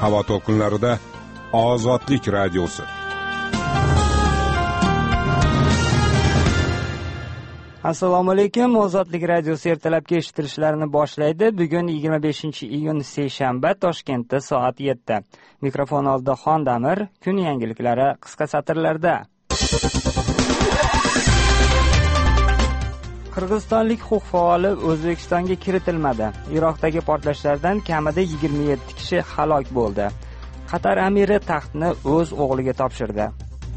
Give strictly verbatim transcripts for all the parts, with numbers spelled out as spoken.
havo to'lqinlarida Ozodlik radiosi. Assalomu alaykum. Ozodlik radiosi ertalabki eshittirishlarni boshlaydi. Bugun yigirma beshinchi iyun seshanba, Toshkentda soat yetti. Mikrofon oldida Xondamir, kun yangiliklari qisqa satrlarda. Qirg'izistonlik huquq faoli O'zbekistonga kiritilmadi. Iroqdagi portlashlardan kamida yigirma yetti kishi halok bo'ldi. Qatar amiri taxtni o'z o'g'liga topshirdi.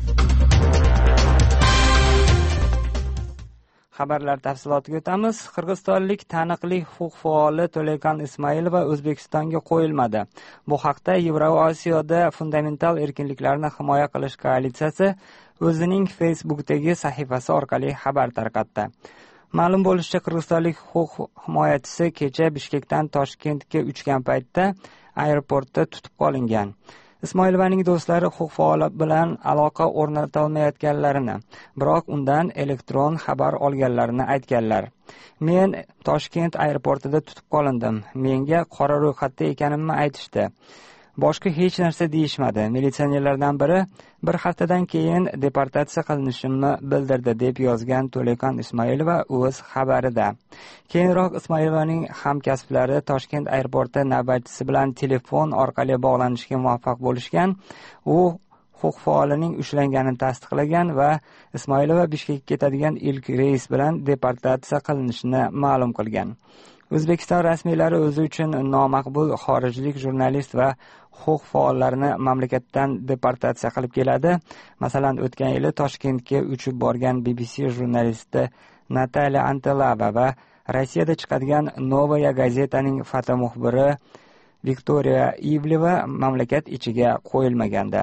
Xabarlar tafsilotiga o'tamiz. Qirg'izistonlik taniqli huquq faoli To'lekan Ismoilova O'zbekistonga qo'yilmadi. Bu haqda Yevrosiyoda fundamental erkinliklarni himoya qilish koalitsiyasi o'zining Facebook'dagi sahifasi orqali xabar tarqatdi. Ma'lum bo'lishicha, qirg'izistonlik huquq himoyachisi kecha Bishkekdan Toshkentga uchgan paytda aeroportda tutib qolingan. Ismoilovaning do'stlari huquq faoli bilan aloqa o'rnata olmayotganlarini, biroq undan elektron xabar olganlarini aytganlar. Men Toshkent aeroportida tutib qolindim. Menga qora ro'yxatda ekanimni aytishdi. Boshqa hech narsa deyishmadi. Militsionerlardan biri bir haftadan keyin deportatsiya qilinishimni bildirdi deb yozgan To'lekan Ismoilova o'z xabarida. Keyinroq Ismoilovaning hamkasblari Toshkent aeroporti navbatchisi bilan telefon orqali bog'lanishga muvaffaq bo'lishgan. U huquq faolining ushlanganini tasdiqlagan va Ismoilova Bishkekka ketadigan ilk reys bilan deportatsiya qilinishini ma'lum qilgan. O'zbekiston rasmiylari o'zi uchun nomaqbul xorijlik jurnalist va huquq faollarini mamlakatdan deportatsiya qilib keladi. Masalan, o'tgan yili Toshkentga uchib borgan B B C jurnalisti Natalya Antelava va Rossiyada chiqadigan Novaya gazetaning foto muxbiri Viktoriya Ivleva mamlakat ichiga qo'yilmagandi.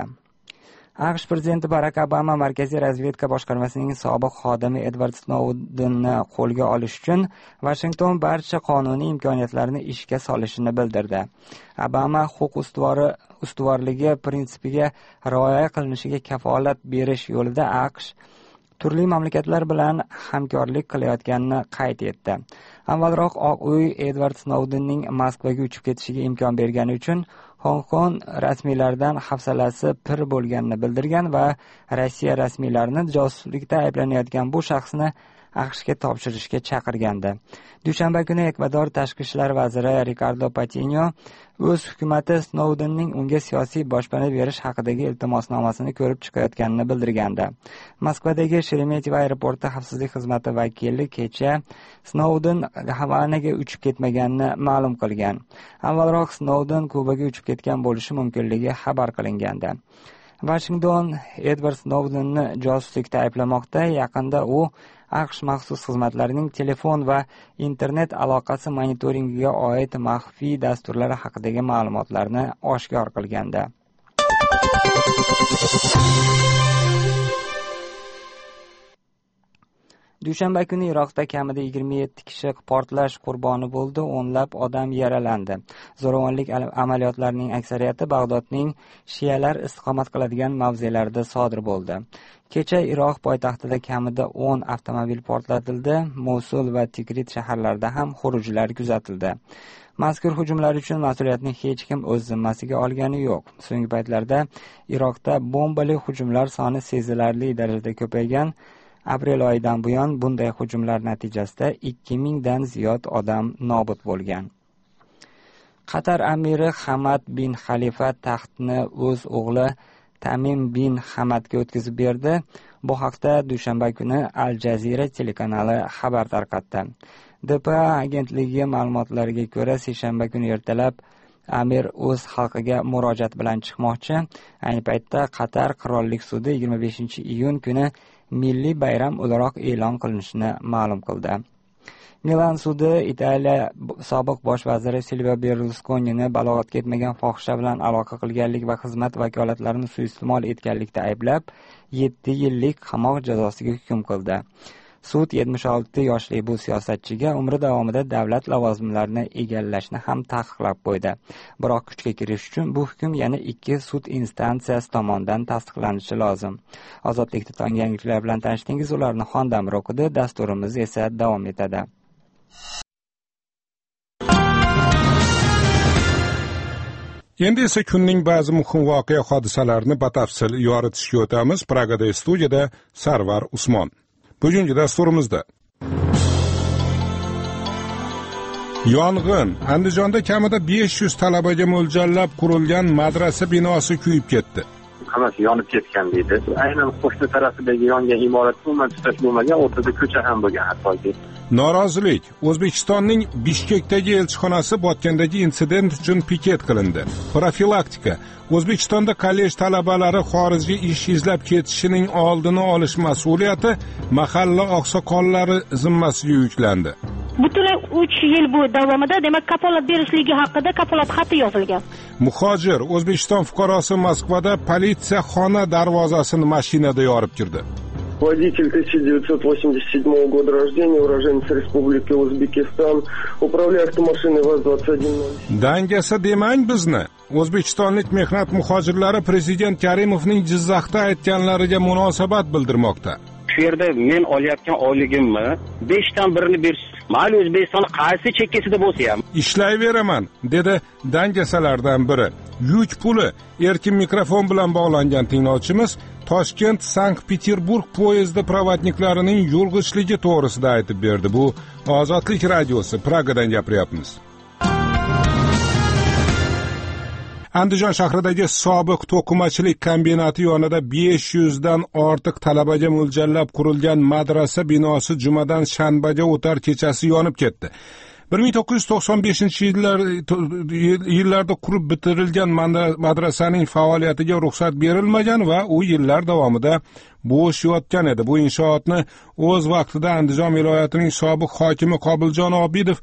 AQSh prezidenti Barack Obama Markaziy razvedka boshqarmasining sobiq xodimi Edward Snowdenni qo'lga olish uchun Washington barcha qonuniy imkoniyatlarni ishga solishini bildirdi. Obama huquq ustuvori ustuvorligi prinsipiga rioya qilinishiga kafolat berish yo'lida AQSh turli mamlakatlar bilan hamkorlik qilayotganini qayd etdi. Avvalroq Oq uy Edward Snowdenning Moskvaga uchib ketishiga imkon bergani uchun Hong Kong rasmiylaridan hafsalasi pir bo'lganini bildirgan va Rossiya rasmiylarini josuslikda ayblanayotgan bu shaxsni AQShga topshirishga chaqirgandi. Dushanba kuni Ekvador tashqi ishlar vaziri Ricardo Patino o'z hukumati Snowdenning unga siyosiy boshpana berish haqidagi iltimosnomasini ko'rib chiqayotganini bildirgandi. Moskvadagi Sheremetyevo aeroporti xavfsizlik xizmati vakili kecha Snowden Havanaga uchib ketmaganini ma'lum qilgan. Avvalroq Snowden Kubaga uchib ketgan bo'lishi mumkinligi xabar qilingandi. Washington Edward Snowdenni josuslikda ayblamoqda. Yaqinda u AQSh maxsus xizmatlarining telefon va internet aloqasi monitoringiga oid maxfiy dasturlari haqidagi ma'lumotlarni oshkor qilgandi. Dushanba kuni Iroqda kamida yigirma yetti kishi portlash qurboni bo'ldi, o'nlab odam yaralandi. Zo'ravonlik amaliyotlarining aksariyati Bag'dodning shiyalar istiqomat qiladigan mavzelarida sodir bo'ldi. Kecha Iroq poytaxtida kamida o'n avtomobil portlatildi. Mosul va Tikrit shaharlarida ham xurujlar kuzatildi. Mazkur hujumlar uchun mas'uliyatni hech kim o'z zimmasiga olgani yo'q. So'nggi paytlarda Iroqda bombali hujumlar soni sezilarli darajada ko'paygan. Aprel oyidan buyon bunday hujumlar natijasida ikki mingdan ziyod odam nobud bo'lgan. Qatar amiri Hamad bin Xalifa taxtni o'z o'g'li Tamim bin Hamadga o'tkazib berdi. Bu haqda dushanba kuni Al Jazeera telekanali xabar tarqatdi. D P A agentligi ma'lumotlariga ko'ra, seshanba kuni ertalab amir o'z xalqiga murojaat bilan chiqmoqchi. Ayni paytda Qatar qirollik sudi yigirma beshinchi iyun kuni milliy bayram o'laroq e'lon qilinishini ma'lum qildi. Milan sudi Italiya sobiq bosh vaziri Silvio Berlusconini balog'atga yetmagan fohisha bilan aloqa qilganlik va xizmat vakolatlarini suiiste'mol etganlikda ayblab, yetti yillik qamoq jazosiga hukm qildi. Sud yetmish olti yoshli bu siyosatchiga umri davomida davlat lavozimlarini egallashni ham taqiqlab qo'ydi. Biroq kuchga kirish uchun bu hukm yana ikki sud instansiyasi tomonidan tasdiqlanishi lozim. Ozodlikda tong yangiliklar bilan tanishdingiz, ularni Xondamir o'qidi, dasturimiz esa davom etadi. Endi esa kunning ba'zi muhim voqea hodisalarini batafsil yoritishga o'tamiz. Pragada studiyada Sarvar Usmon. Bugungi dasturimizda yong'in. Andijonda kamida besh yuz talabaga mo'ljallab qurilgan madrasa binosi kuyib ketdi. Hammasi yonib ketgan deydi. Aynan qo'shni tarafidagi yongan imorat umuman tutash bo'lmagan, o'rtada ko'cha ham bo'lgan hattoki. Norozilik. O'zbekistonning Bishkekdagi elchixonasi botgandagi insident uchun piket qilindi. Profilaktika. O'zbekistonda kollej talabalari xorijga ish izlab ketishining oldini olish mas'uliyati mahalla oqsoqollari zimmasiga yuklandi. Butun uch yil bu davomida demak kafolat berishligi haqida kafolat xati yozilgan. Muhojir. O'zbekiston fuqarosi Moskvada politsiya xona darvozasini mashinada yorib kirdi. Водитель тысяча девятьсот восемьдесят седьмого года рождения, уроженец Республики Узбекистан, управляя автомашиной ВАЗ двадцать один ноль семь. Dangasa demang bizni. O'zbekistonlik mehnat muhojirlari prezident Karimovning Jizzaxda aytganlariga munosabat bildirmoqda. Shu yerda men olayotgan oyligimni besh dan birini bersiz. Mayli O'zbekiston qaysi chekkasida bo'lsa ham ishlayveraman, dedi dangasalardan biri. Yuk puli erkin mikrofon bilan bog'langan tinglovchimiz Toshkent Sankt-Peterburg poyezdi provodniklarining yo'lg'ichligi to'g'risida aytib berdi. Bu Ozodlik radiosi, Pragadan gapiryapmiz. Andijon shahridagi sobiq to'qimachilik kombinati yonida besh yuz dan ortiq talabaga mo'ljallab qurilgan madrasa binosi jumadan shanbaga o'tar kechasi yonib ketdi. bir ming to'qqiz yuz to'qson beshinchi yillar yillarda qurib bitirilgan madrasaning faoliyatiga ruxsat berilmagan va u yillar davomida bo'sh yotgan edi. Bu inshootni o'z vaqtida Andijon viloyatining sobiq hokimi Qobiljon Obidov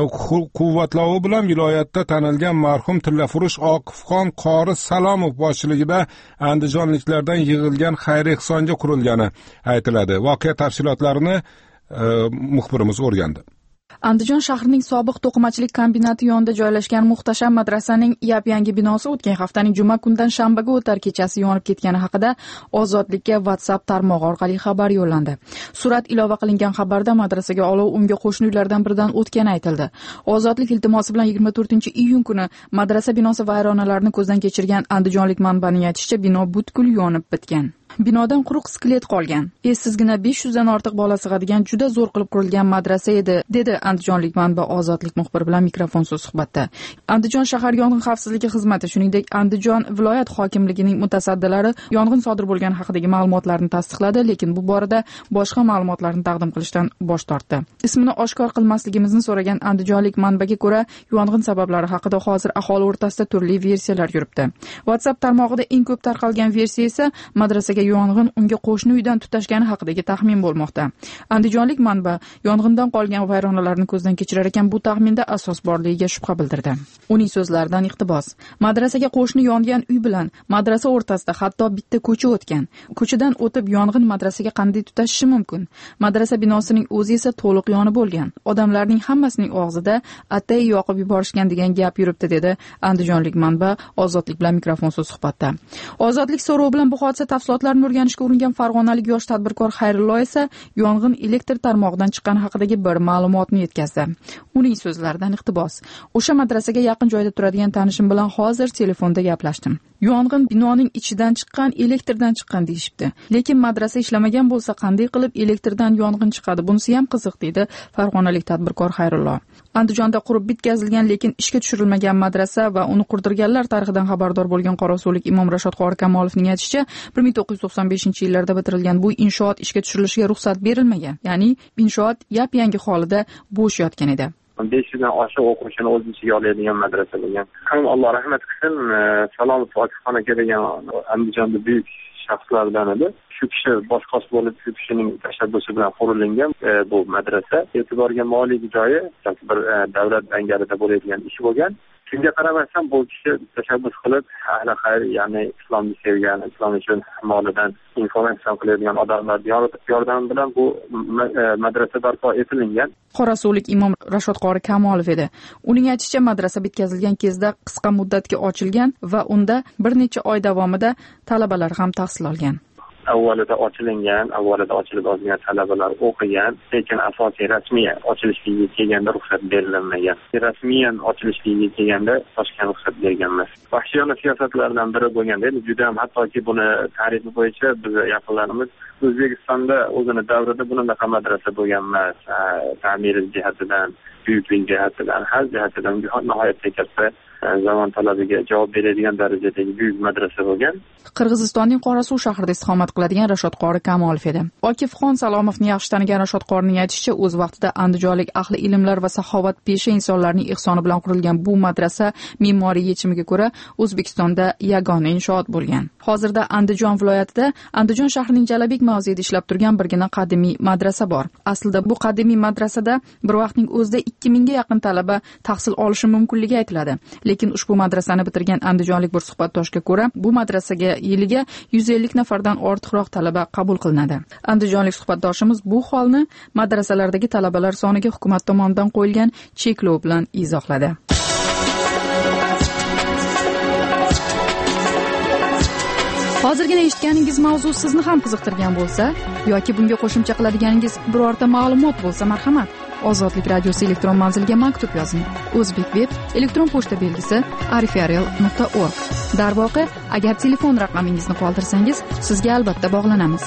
quvvatlovi bilan viloyatda tanilgan marhum Tillafurush Oqifxon qori Salomov boshchiligida andijonliklardan yig'ilgan xayr-ehsonga qurilgani aytiladi. Voqea tafsilotlarini e, muxbirimiz o'rgandi. Andijon shahrining sobiq to'qimachilik kombinati yonida joylashgan muhtasham madrasaning yap-yangi binosi o'tgan haftaning juma kundan shanbaga o'tar kechasi yonib ketgani haqida Ozodlikka WhatsApp tarmog'i orqali xabar yo'llandi. Surat ilova qilingan xabarda madrasaga olov unga qo'shni uylardan biridan o'tgani aytildi. Ozodlik iltimosi bilan yigirma to'rtinchi iyun kuni madrasa binosi vayronalarini ko'zdan kechirgan andijonlik manbaning aytishicha, bino butkul yonib bitgan. Binodan quruq skelet qolgan. Essizgina besh yuz dan ortiq bola sig'adigan juda zo'r qilib qurilgan madrasa edi, dedi andijonlik manba Ozodlik muxbiri bilan mikrofonsiz suhbatda. Andijon shahar yong'in xavfsizligi xizmati, shuningdek Andijon viloyat hokimligining mutasaddilari yong'in sodir bo'lgani haqidagi ma'lumotlarni tasdiqladi, lekin bu borada boshqa ma'lumotlarni taqdim qilishdan bosh tortdi. Ismini oshkor qilmasligimizni so'ragan andijonlik manbaga ko'ra, yong'in sabablari haqida hozir aholi o'rtasida turli versiyalar yuribdi. WhatsApp tarmog'ida eng ko'p tarqalgan versiya esa madrasaga yong'in unga qo'shni uydan tutashgani haqidagi taxmin bo'lmoqda. Andijonlik manba yong'indan qolgan vayronalarni ko'zdan kechirar ekan, bu taxminda asos borligiga shubha bildirdi. Uning so'zlaridan iqtibos: madrasaga qo'shni yongan uy bilan madrasa o'rtasida hatto bitta ko'cha o'tgan. Ko'chadan o'tib yong'in madrasaga qanday tutashishi mumkin? Madrasa binosining o'zi esa to'liq yonib bo'lgan. Odamlarning hammasining og'zida atay yoqib yuborishgan degan gap yuribdi, dedi andijonlik manba Ozodlik bilan mikrofonsiz suhbatda. Ozodlik so'rovi bilan bu hodisa tafsilotlarini o'rganishga uringan farg'onalik yosh tadbirkor Xayrullo esa yong'in elektr tarmog'idan chiqqani haqidagi bir ma'lumotni yetkazdi. Uning so'zlaridan iqtibos: o'sha madrasaga yaqin joyda turadigan tanishim bilan hozir telefonda gaplashdim. Yong'in binoning ichidan chiqqan, elektrdan chiqqan deyishibdi. Lekin madrasa ishlamagan bo'lsa qanday qilib elektrdan yong'in chiqadi? Bunisi ham qiziq, deydi farg'onalik tadbirkor Xayrullo. Andijonda qurib bitkazilgan lekin ishga tushirilmagan madrasa va uni qurdirganlar tarixidan xabardor bo'lgan qorasulik Imom Rashod qori Kamolovning aytishicha, bir ming to'qqiz yuz to'qson beshinchi yillarda bitirilgan bu inshoot ishga tushirilishiga ruxsat berilmagan. Ya'ni inshoot yap-yangi holida bo'sh yotgan edi. besh yuzdan oshiq o'quvchini o'z ichiga oladigan madrasa bo'lgan. Ham Alloh rahmat qilsin, Salomov Oqifxon aka degan Andijonda buyuk shaxslardan edi. Shu kishi boshqasi bo'lib, shu kishining tashabbusi bilan qurilgan bu madrasa. E'tiborga molik joyi bir davlat dangarida bo'ladigan ish bo'lgan. Shunga qaramasdan bu kishi tashabbus qilib, ahli xayr, ya'ni islomni sevgan, islom uchun molidan informatsiya qiladigan odamlar yordami bilan bu madrasa barpo etilgan. Qorasulik Imom Rashod qori Kamolov edi. Uning aytishicha, madrasa bitkazilgan kezda qisqa muddatga ochilgan va unda bir necha oy davomida talabalar ham tahsil olgan. avvalida ochilingan, avvalida ochilib olgan talabalar o'qigan, lekin asosiy rasmiy ochilishligiga kelganda ruxsat berilmagan. Rasmiyan ochilishligiga kelganda Toshkent ruxsat bergan emas. Vahshiyona siyosatlardan biri bo'lganda, juda ham hattoki buni tarifi bo'yicha biz yaqinlarimiz O'zbekistonda o'zini davrida bunaqa madrasa bo'lgan emas. Ta'mir jihatidan, buyuklik jihatidan, har jihatidan nihoyatda katta zamon talabiga javob beradigan darajadagi buyuk madrasa bo'lgan. Qirg'izistonning Qorasuv shahrida istiqomat qiladigan Rashod qori Kamolov edi. Okifxon Salomovni yaxshi tanigan Rashod qorining aytishicha, o'z vaqtida andijonlik ahli ilmlar va saxovatpesha insonlarning ehsoni bilan qurilgan bu madrasa me'moriy yechimiga ko'ra O'zbekistonda yagona inshoot bo'lgan. Hozirda Andijon viloyatida Andijon shahrining Jalabek mavzeda ishlab turgan birgina qadimiy madrasa bor. Aslida bu qadimiy madrasada bir vaqtning o'zida ikki mingga yaqin talaba tahsil olishi mumkinligi aytiladi. Lekin ushbu madrasani bitirgan andijonlik bir suhbatdoshga ko'ra, bu madrasaga yiliga yuz ellik nafardan ortiqroq talaba qabul qilinadi. Andijonlik suhbatdoshimiz bu holni madrasalardagi talabalar soniga hukumat tomonidan qo'yilgan cheklov bilan izohladi. Hozirgina eshitganingiz mavzu sizni ham qiziqtirgan bo'lsa yoki bunga qo'shimcha qiladiganingiz birorta ma'lumot bo'lsa, marhamat, Ozodlik radiosi elektron manziliga maktub yozing. O'zbek web elektron pochta belgisi arifiarel nuqta org. Darvoqe, agar telefon raqamingizni qoldirsangiz, sizga albatta bog'lanamiz.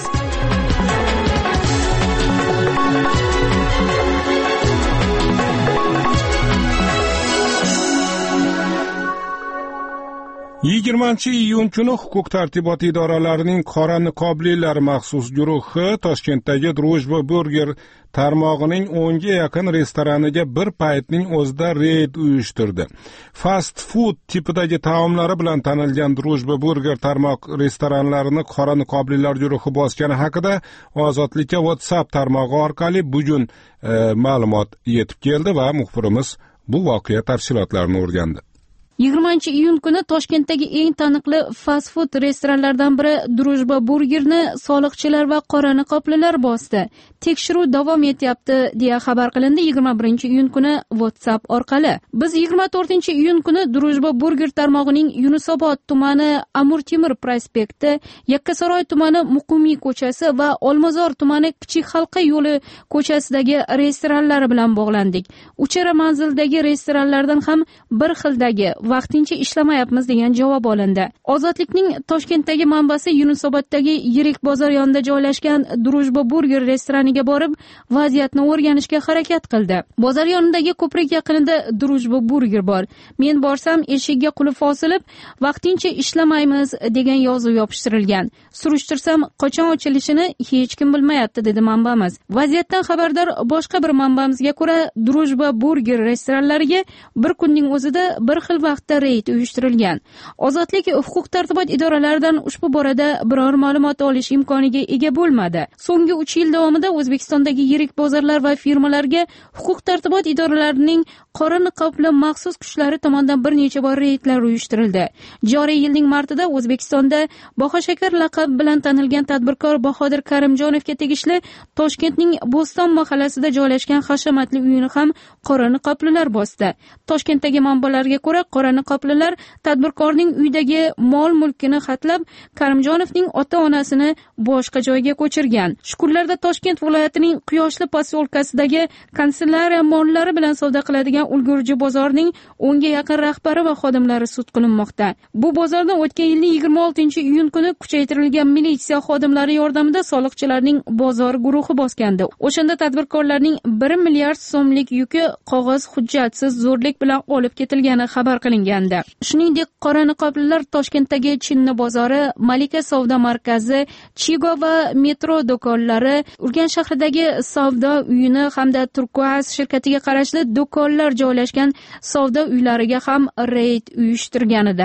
yigirmanchi iyun kuni huquq tartibot idoralarining qora niqoblilar maxsus guruhi Toshkentdagi Drujba Burger tarmog'ining o'nga yaqin restoraniga bir paytning o'zida reyd uyushtirdi. Fast food tipidagi taomlari bilan tanilgan Drujba Burger tarmoq restoranlarini qora niqoblilar guruhi bosgani haqida Ozodlikka WhatsApp tarmog'i orqali bugun e, ma'lumot yetib keldi va muxbirimiz bu voqea tafsilotlarini o'rgandi. yigirmanchi iyun kuni Toshkentdagi eng taniqli fast food restoranlardan biri Drujba Burgerni soliqchilar va qora niqoblilar bosdi. Tekshiruv davom etyapti deya xabar qilindi yigirma birinchi iyun kuni WhatsApp orqali. Biz yigirma to'rtinchi iyun kuni Drujba Burger tarmog'ining Yunusobod tumani Amur Temur prospekti, Yakkasaroy tumani Muqimiy ko'chasi va Olmazor tumani Kichik Halqa yo'li ko'chasidagi restoranlari bilan bog'landik. Uchara manzildagi restoranlardan ham bir xildagi vaqtincha ishlamayapmiz degan javob olindi. Ozodlikning Toshkentdagi manbasi Yunusoboddagi yirik bozor yonida joylashgan Drujba Burger restoraniga borib, vaziyatni o'rganishga harakat qildi. Bozor yonidagi ko'prik yaqinida Drujba Burger bor. Men borsam, eshikka qulf osilib, vaqtincha ishlamaymiz degan yozuv yopishtirilgan. Surishtirsam, qachon ochilishini hech kim bilmayapti dedi manbamiz. Vaziyatdan xabardor boshqa bir manbamizga ko'ra, Drujba Burger restoranlariga bir kunning o'zida bir xil vaqtda reyd uyushtirilgan. Ozodlik huquq tartibot idoralaridan ushbu borada biror ma'lumot olish imkoniga ega bo'lmadi. So'nggi uch yil davomida O'zbekistondagi yirik bozorlar va firmalarga huquq tartibot idoralarining qora niqobli maxsus kuchlari tomonidan bir necha bor reydlar uyushtirildi. Joriy yilning martida O'zbekistonda Baho Shakar laqabi bilan tanilgan tadbirkor Bahodir Karimjonovga tegishli Toshkentning Bo'ston mahallasida joylashgan hashamatli uyini ham qora niqoblilar bosdi. Toshkentdagi manbalarga ko'ra, qora niqoblilar tadbirkorning uydagi mol-mulkini xatlab, Karimjonovning ota-onasini boshqa joyga ko'chirgan. Shukurlarda Toshkent viloyatining Quyoshli posyolkasidagi kansellariya mollari bilan savdo qiladigan ulgurji bozorning o'nga yaqin rahbari va xodimlari sud qilinmoqda. Bu bozorda o'tgan yilning yigirma oltinchi iyun kuni kuchaytirilgan militsiya xodimlari yordamida soliqchilarning bozor guruhi bosgandi. O'shanda tadbirkorlarning bir milliard so'mlik yuki qog'oz hujjatsiz zo'rlik bilan olib ketilgani xabar qilingandi. Shuningdek, qora niqoblilar Toshkentdagi Chinni bozori, Malika savdo markazi, Chigo va metro do'konlari, Urganch shahridagi savdo uyini hamda Turkuaz shirkatiga qarashli do'konlar joylashgan savdo uylariga ham reyd uyushtirganida.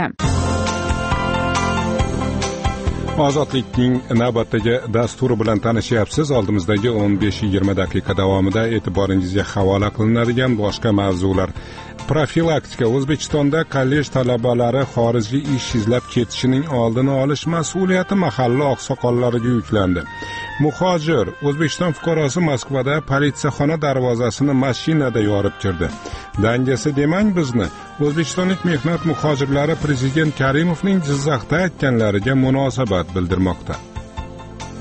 Ozodlikning navbatdagi dasturi bilan tanishyapsiz. Oldimizdagi o'n besh yigirma daqiqa davomida e'tiboringizga havola qilinadigan boshqa mavzular. Profilaktika. O'zbekistonda kollej talabalari xorijga ish izlab ketishining oldini olish mas'uliyati mahalla oqsoqollariga yuklandi. Muhojir O'zbekiston fuqarosi Moskvada politsiyaxona darvozasini mashinada yorib kirdi. Dangasa demang bizni. O'zbekistonlik mehnat muhojirlari prezident Karimovning Jizzaxda aytganlariga munosabat bildirmoqda.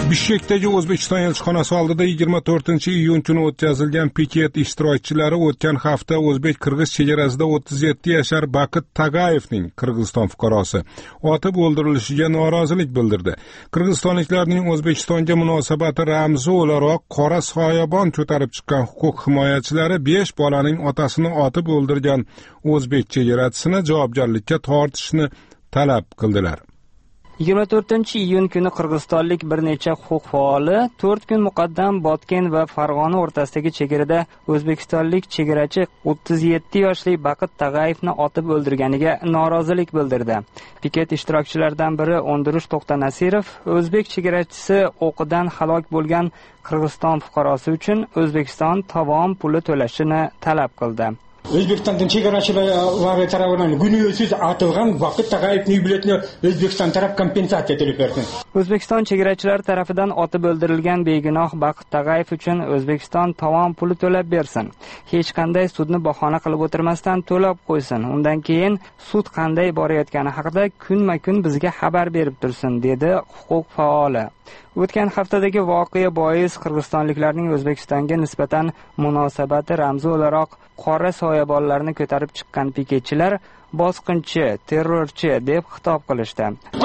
Bishkekdagi O'zbekiston elchixonasi oldida yigirma to'rtinchi iyun kuni o'tkazilgan piket ishtirokchilari o'tgan hafta o'zbek-qirg'iz chegarasida o'ttiz yetti yashar Bakit Tagayevning Qirg'iziston fuqarosi otib o'ldirilishiga norozilik bildirdi. Qirg'izistonliklarning O'zbekistonga munosabati ramzi o'laroq qora soyabon ko'tarib chiqqan huquq himoyachilari besh bolaning otasini otib o'ldirgan o'zbek chegarachisini javobgarlikka tortishni talab qildilar. yigirma to'rtinchi iyun kuni qirg'izistonlik bir necha huquq faoli to'rt kun muqaddam Botken va Farg'ona o'rtasidagi chegarada o'zbekistonlik chegarachi o'ttiz yetti yoshli Bakit Tagayevni otib o'ldirganiga norozilik bildirdi. Piket ishtirokchilaridan biri O'ndirush To'xtanasirov o'zbek chegarachisi o'qidan halok bo'lgan Qirg'iziston fuqarosi uchun O'zbekiston tovon puli to'lashini talab qildi. O'zbekistondan chegarachilar tomonidan gunohsiz atilgan Bakit Tagayevning biletini O'zbekiston taraf kompensatsiya qilib bersin. O'zbekiston chegarachilar tarafidan otib o'ldirilgan begunoh Bakit Tagayev uchun O'zbekiston tovon puli to'lab bersin. Hech qanday sudni bahona qilib o'tirmasdan to'lab qo'ysin. Undan keyin sud qanday borayotgani haqida kunma-kun bizga xabar berib tursin, dedi huquq faoli. O'tgan haftadagi voqea bois qirg'izistonliklarning O'zbekistonga nisbatan munosabati ramzi o'laroq qora soyabonlarni ko'tarib chiqqan piketchilar bosqinchi, terrorchi deb xitob qilishdi.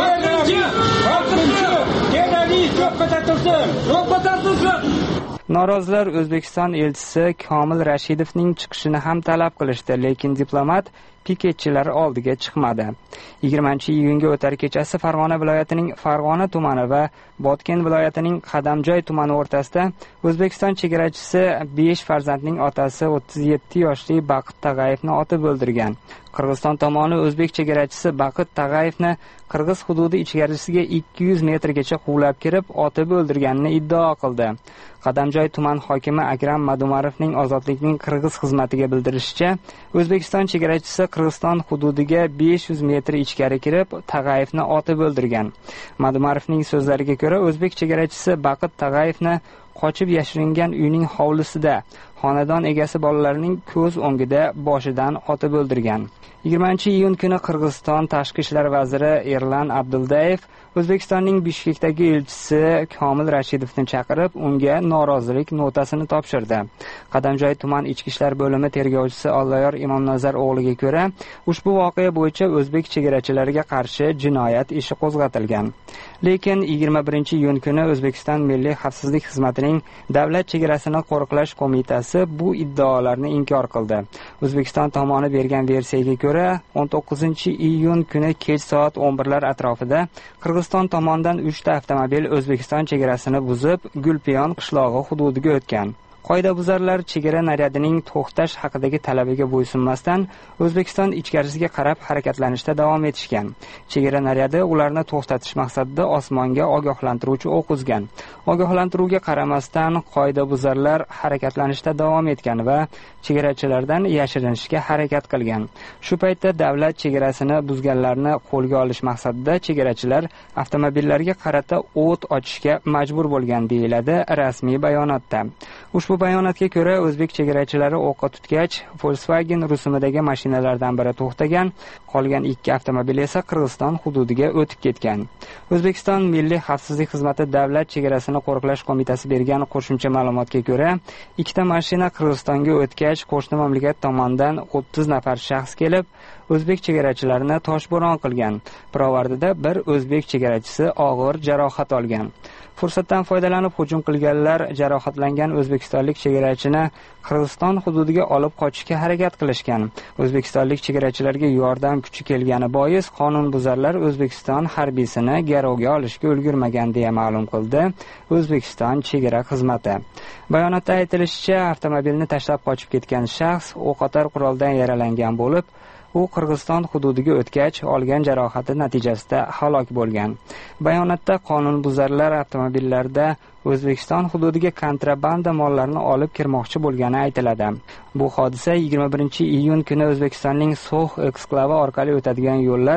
Norozilar O'zbekiston elchisi Komil Rashidovning chiqishini ham talab qilishdi, lekin diplomat piketchilar oldiga chiqmadi. yigirmanchi iyunga o'tar kechasi Farg'ona viloyatining Farg'ona tumani va Botken viloyatining Qadamjoy tumani o'rtasida O'zbekiston chegarachisi besh farzandning otasi o'ttiz yetti yoshli Bakit Tagayevni otib o'ldirgan. Qirg'iziston tomoni o'zbek chegarachisi Bakit Tagayevni Qirg'iz hududi ichkarisiga ikki yuz metrgacha quvlab kirib otib o'ldirganini iddao qildi. Qadamjoy tuman hokimi Akram Madumarovning Ozodlikning Qirg'iz xizmatiga bildirishicha, O'zbekiston chegarachisi Qirg'iziston hududiga besh yuz metr ichkari kirib Tagayevni otib o'ldirgan. Madumarovning so'zlariga ko'ra, o'zbek chegarachisi Bakit Tagayevni qochib yashiringan uyning hovlisida xonadon egasi bolalarining ko'z o'ngida boshidan otib o'ldirgan. yigirmanchi iyun kuni Qirg'iziston tashqi ishlar vaziri Erlan Abduldayev O'zbekistonning Bishkekdagi elchisi Komil Rashidovni chaqirib, unga norozilik notasini topshirdi. Qadamjoy tuman ichki ishlar bo'limi tergovchisi Alloyor Imomnazar o'g'liga ko'ra, ushbu voqea bo'yicha o'zbek chegarachilariga qarshi jinoyat ishi qo'zg'atilgan. Lekin yigirma birinchi iyun kuni O'zbekiston Milliy xavfsizlik xizmatining Davlat chegarasini qo'riqlash qo'mitasi bu iddaolarni inkor qildi. O'zbekiston tomoni bergan versiyaga ko'ra, o'n to'qqizinchi iyun kuni kech soat o'n birlar atrofida Qirg'iziston tomonidan uchta avtomobil O'zbekiston chegarasini buzib, Gulpiyon qishlog'i hududiga o'tgan. Qoidabuzarlar chegara naryadining to'xtash haqidagi talabiga bo'ysunmasdan O'zbekiston ichkarisiga qarab harakatlanishda davom etishgan. Chegara naryadi ularni to'xtatish maqsadida osmonga ogohlantiruvchi o'q uzgan. Ogohlantiruvga qaramasdan qoidabuzarlar harakatlanishda davom etgan va chegarachilardan yashirinishga harakat qilgan. Shu paytda davlat chegarasini buzganlarni qo'lga olish maqsadida chegarachilar avtomobillarga qarata o't ochishga majbur bo'lgan, deyiladi rasmiy bayonotda. Ushbu bayonotga ko'ra, o'zbek chegarachilari o'qqa tutgach, Volkswagen rusumidagi mashinalardan biri to'xtagan, qolgan ikki avtomobil esa Qirg'iziston hududiga o'tib ketgan. O'zbekiston Milliy xavfsizlik xizmati Davlat chegarasini qo'riqlash qo'mitasi bergan qo'shimcha ma'lumotga ko'ra, ikkita mashina Qirg'izistonga o'tgach, qo'shni mamlakat tomonidan o'ttiz nafar shaxs kelib, o'zbek chegarachilarini toshbo'ron qilgan. Pirovardida bir o'zbek chegarachisi og'ir jarohat olgan. Fursatdan foydalanib hujum qilganlar jarohatlangan o'zbekistonlik chegarachini Qirg'iziston hududiga olib qochishga harakat qilishgan. O'zbekistonlik chegarachilarga yordam kuchi kelgani bois qonunbuzarlar O'zbekiston harbiysini garovga olishga ulgurmagan, deya ma'lum qildi O'zbekiston chegara xizmati. Bayonotda aytilishicha, avtomobilni tashlab qochib ketgan shaxs o'qotar quroldan yaralangan bo'lib, u Qirg'iziston hududiga o'tgach olgan jarohati natijasida halok bo'lgan. Bayonotda qonunbuzarlar avtomobillarda O'zbekiston hududiga kontrabanda mollarni olib kirmoqchi bo'lgani aytiladi. Bu hodisa yigirma birinchi iyun kuni O'zbekistonning So'x eksklavi orqali o'tadigan yo'llar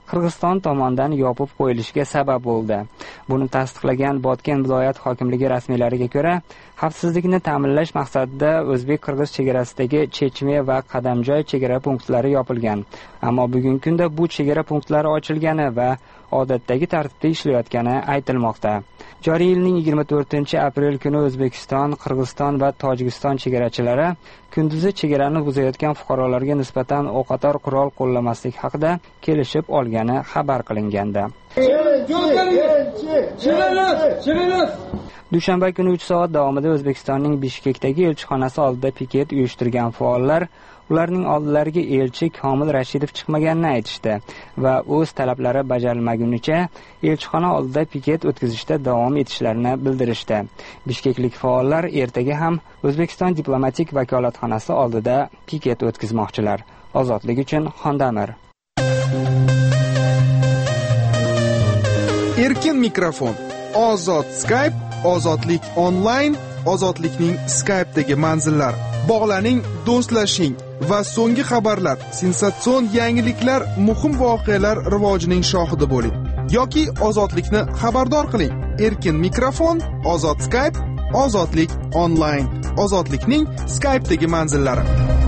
Qirg'iziston tomonidan yopib qo'yilishiga sabab bo'ldi. Buni tasdiqlagan Botken viloyat hokimligi rasmiylariga ko'ra, xavfsizlikni ta'minlash maqsadida o'zbek-qirg'iz chegarasidagi Chechme va Qadamjoy chegara punktlari yopilgan. Ammo bugungi kunda bu chegara punktlari ochilgani va odatdagi tartibda ishlayotgani aytilmoqda. Joriy yilning yigirma to'rtinchi aprel kuni O'zbekiston, Qirg'iziston va Tojikiston chegarachilari kunduzi chegarani buzayotgan fuqarolarga nisbatan o'qotar qurol qo'llamaslik haqida kelishib olgani xabar qilingandi. Dushanba kuni uch soat davomida O'zbekistonning Bishkekdagi elchixonasi oldida piket uyushtirgan faollar ularning oldilariga elchi Komil Rashidov chiqmaganini aytishdi va o'z talablari bajarilmagunicha elchixona oldida piket o'tkazishda davom etishlarini bildirishdi. Bishkeklik faollar ertaga ham O'zbekiston diplomatik vakolatxonasi oldida piket o'tkazmoqchilar. Ozodlik uchun Xondamir. Erkin mikrofon, ozod Skype, ozodlik onlayn, ozodlikning Skype'dagi manzillar. Bog'laning, do'stlashing va so'nggi xabarlar, sensatsion yangiliklar, muhim voqealar rivojining shohidi bo'ling yoki ozodlikni xabardor qiling. Erkin mikrofon, ozod Skype, ozodlik onlayn, ozodlikning Skype'dagi manzillari.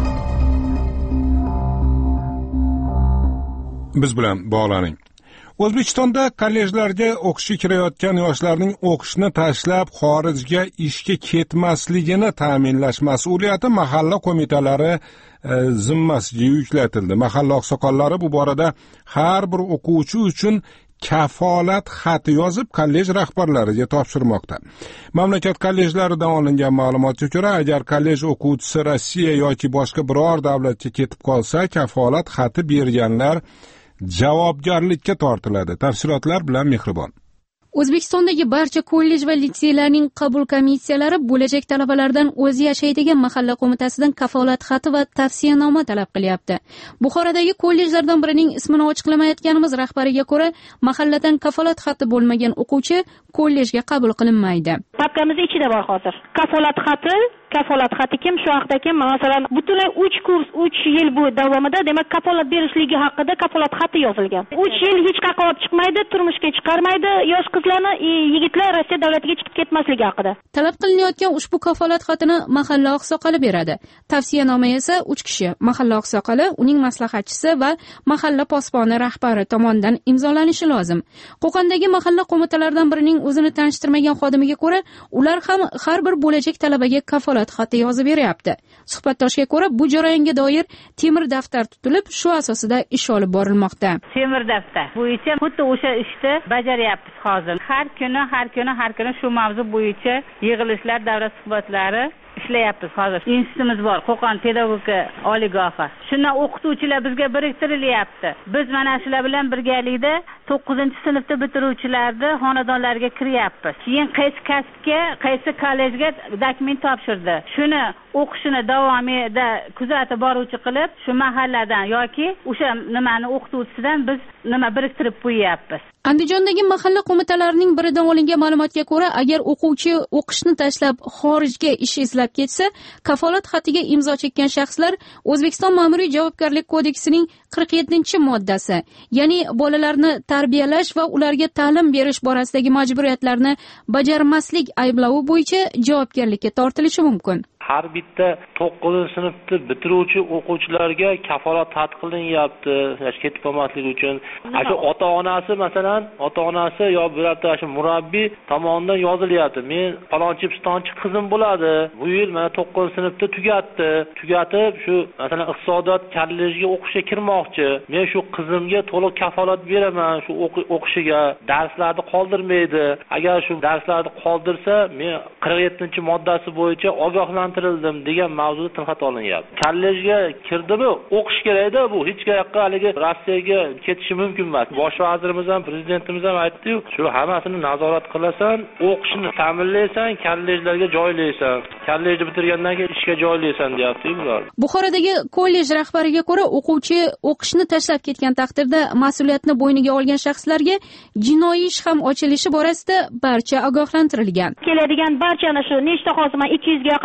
Biz bilan bog'laning. O'zbekistonda kollejlarga o'qishga kirayotgan yoshlarning o'qishni tashlab xorijga ishga ketmasligini ta'minlash mas'uliyati mahalla qo'mitalari e, zimmasiga yuklatildi. Mahalla oqsoqollari bu borada har bir o'quvchi uchun kafolat xati yozib kollej rahbarlariga topshirmoqda. Mamlakat kollejlaridan olingan ma'lumotga ko'ra, agar kollej o'quvchisi Rossiya yoki boshqa biror davlatga ketib qolsa, kafolat xati berganlar javobgarlikka tortiladi. Tafsilotlar bilan Mehribon. O'zbekistondagi barcha kollej va litseylarning qabul komissiyalari bo'lajak talabalardan o'zi yashaydigan mahalla qo'mitasidan kafolat xati va tavsiyanoma talab qilyapti. Buxorodagi kollejlardan birining ismini ochiqlamayotganimiz rahbariga ko'ra, mahalladan kafolat xati bo'lmagan o'quvchi kollejga qabul qilinmaydi. Papkamizning ichida bor hozir. Kafolat xati Kafolat xati kim, shu haqda kim, masalan, butunlay uch kurs, uch yil bu davomida, demak, kafolat berishligi haqida kafolat xati yozilgan. uch yil hech qayerga olib chiqmaydi, turmushga chiqarmaydi, yosh qizlarni, yigitlar Rossiya davlatiga chiqib ketmasligi haqida. Talab qilinayotgan ushbu kafolat xatini mahalla oqsoqoli beradi. Tavsiyanoma esa uch kishi, mahalla oqsoqoli, uning maslahatchisi va mahalla posboni rahbari tomonidan imzolanishi lozim. Qo'qondagi mahalla qo'mitalaridan birining o'zini tanishtirmagan xodimiga ko'ra, ular ham har bir bo'lajak talabaga kafolat xati yozib beryapti. Suhbatdoshga ko'ra, bu jarayonga doir temir daftar tutilib, shu asosida ish olib borilmoqda. Temir daftar bo'yicha xuddi o'sha ishni bajaryapmiz hozir. Har kuni, har kuni, har kuni shu mavzu bo'yicha yig'ilishlar, davra suhbatlari ishlayapmiz hozir. Institutimiz bor, Qo'qon pedagogika oliygohi. Shundan o'qituvchilar bizga biriktirilyapti. Biz mana shular bilan birgalikda to'qqizinchi sinfda bitiruvchilarni xonadonlariga kiryapmiz. Keyin qaysi kasbga, qaysi kollejga dokument topshirdi. Shuni o'qishini davomida kuzatib boruvchi qilib, shu mahalladan yoki o'sha nimani o'qituvchisidan biz nima biriktirib qo'yyapmiz. Andijondagi mahalla qo'mitalarining biridan olingan ma'lumotga ko'ra, agar o'quvchi o'qishni tashlab xorijga ish izlab ketsa, kafolat xatiga imzo chekkan shaxslar O'zbekiston Ma'muriy javobgarlik kodeksining qirq yettinchi moddasi, ya'ni bolalarni tarbiyalash va ularga ta'lim berish borasidagi majburiyatlarni bajarmaslik ayblovi bo'yicha javobgarlikka tortilishi mumkin. Har bitta to'qqizinchi sinfni bitiruvchi o'quvchilarga kafolat xat qilinyapti, ketib qolmaslik uchun. Shu ota-onasi, masalan, ota-onasi yo birorta shu murabbiy tomonidan yozilyapti. Men palonchi pistonchi qizim bo'ladi. Bu yil mana to'qqizinchi sinfni tugatdi. Tugatib shu masalan iqtisodiyot kollejiga o'qishga kirmoqchi. Men shu qizimga to'liq kafolat beraman shu o'qishiga. Darslarni qoldirmaydi. Agar shu darslarni qoldirsa, men qirq yettinchi moddasi bo'yicha ogohlantirildim degan mavzuda tilxat olinyapti. Kollejga kirdimi, o'qish kerak-da, bu hech qayerga haligi Rossiyaga ketishi mumkin emas. Bosh vazirimiz ham, prezidentimiz ham aytdi-ku, shu hammasini nazorat qilasan, o'qishni ta'minlaysan, kollejlarga joylaysan. Kollejni bitirgandan keyin ishga joylaysan, deyapti ular. Buxorodagi kollej rahbariga ko'ra, o'quvchi o'qishni tashlab ketgan taqdirda mas'uliyatni bo'yniga olgan shaxslarga jinoiy ish ham ochilishi borasida barcha ogohlantirilgan. Keladigan barchani shu nechta hozir ikki yuzga yaqin qabul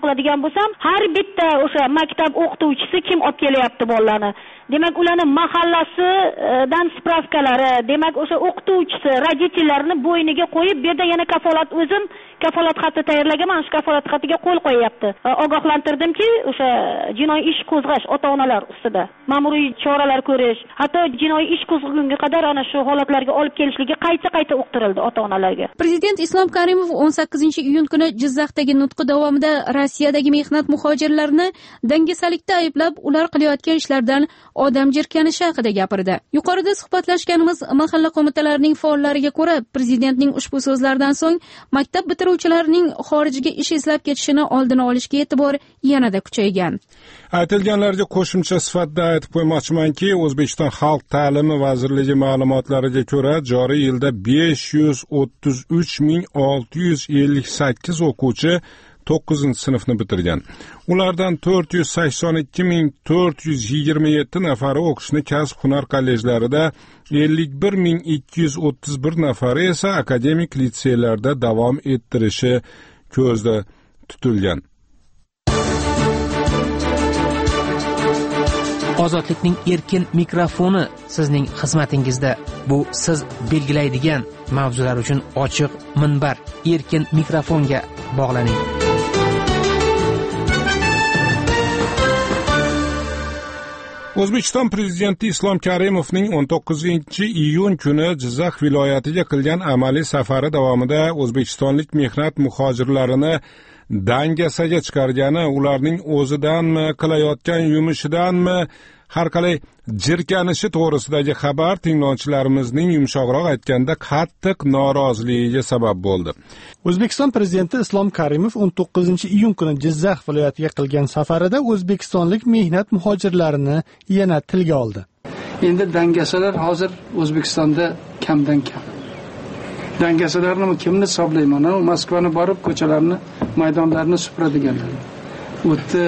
qiladigan bo'lsam, har bitta o'sha maktab o'qituvchisi kim olib kelyapti bolalarni. Demak, ularni mahallasidan spravkalari, demak, o'sha o'qituvchisi, roditellarini bo'yniga qo'yib, bu yerda yana kafolat o'zim kafolat xati tayyorlagaman, shu kafolat xatiga qo'l qo'yapti. Ogohlantirdimki, o'sha jinoiy ish qo'zg'ash ota-onalar ustida, ma'muriy choralar ko'rish, hatto jinoiy ish qo'zg'agunga qadar ana shu holatlarga olib kelishligi qayta-qayta uqtirildi ota-onalarga. Prezident Islom Karimov o'n sakkizinchi iyun kuni Jizzaxdagi nutqi davomida Rossiyadagi mehnat muhojirlarini dangasalikda ayblab, ular qilayotgan ishlardan odam jirkanishi haqida gapirdi. Yuqorida suhbatlashganimiz mahalla qo'mitalarining faollariga ko'ra, prezidentning ushbu so'zlaridan so'ng maktab bitiruvchilarining xorijga ish izlab ketishini oldini olishga e'tibor yanada kuchaygan. Aytilganlarga qo'shimcha sifatida aytib qo'ymoqchimanki, O'zbekiston Xalq ta'limi vazirligi ma'lumotlariga ko'ra, joriy yilda besh yuz o'ttiz uch ming olti yuz ellik sakkiz o'quvchi to'qqizinchi sinfni bitirgan. Ulardan to'rt yuz sakson ikki ming to'rt yuz yigirma yetti nafari o'qishni kasb-hunar kollejlarida, ellik bir ming ikki yuz o'ttiz bir nafari esa akademik litseylarda davom ettirishi ko'zda tutilgan. Ozodlikning erkin mikrofoni sizning xizmatingizda. Bu siz belgilaydigan mavzular uchun ochiq minbar. Erkin mikrofonga bog'laning. O'zbekiston prezidenti Islom Karimovning o'n to'qqizinchi iyun kuni Jizzax viloyatiga qilgan amaliy safari davomida o'zbekistonlik mehnat muhojirlarini dangasaga chiqargani, ularning o'zidanmi, qilayotgan yumushidanmi, har qalay jirkanishi to'g'risidagi xabar tinglovchilarimizning yumshoqroq aytganda qattiq noroziligiga sabab bo'ldi. O'zbekiston prezidenti Islom Karimov o'n to'qqizinchi iyun kuni Jizzax viloyatiga qilgan safarida o'zbekistonlik mehnat muhojirlarini yana tilga oldi. Endi dangasalar hozir O'zbekistonda kamdan kam. Dangasalarni kimni hisoblayman? U Moskvani borib ko'chalarni, maydonlarni supradiganlar. U yerda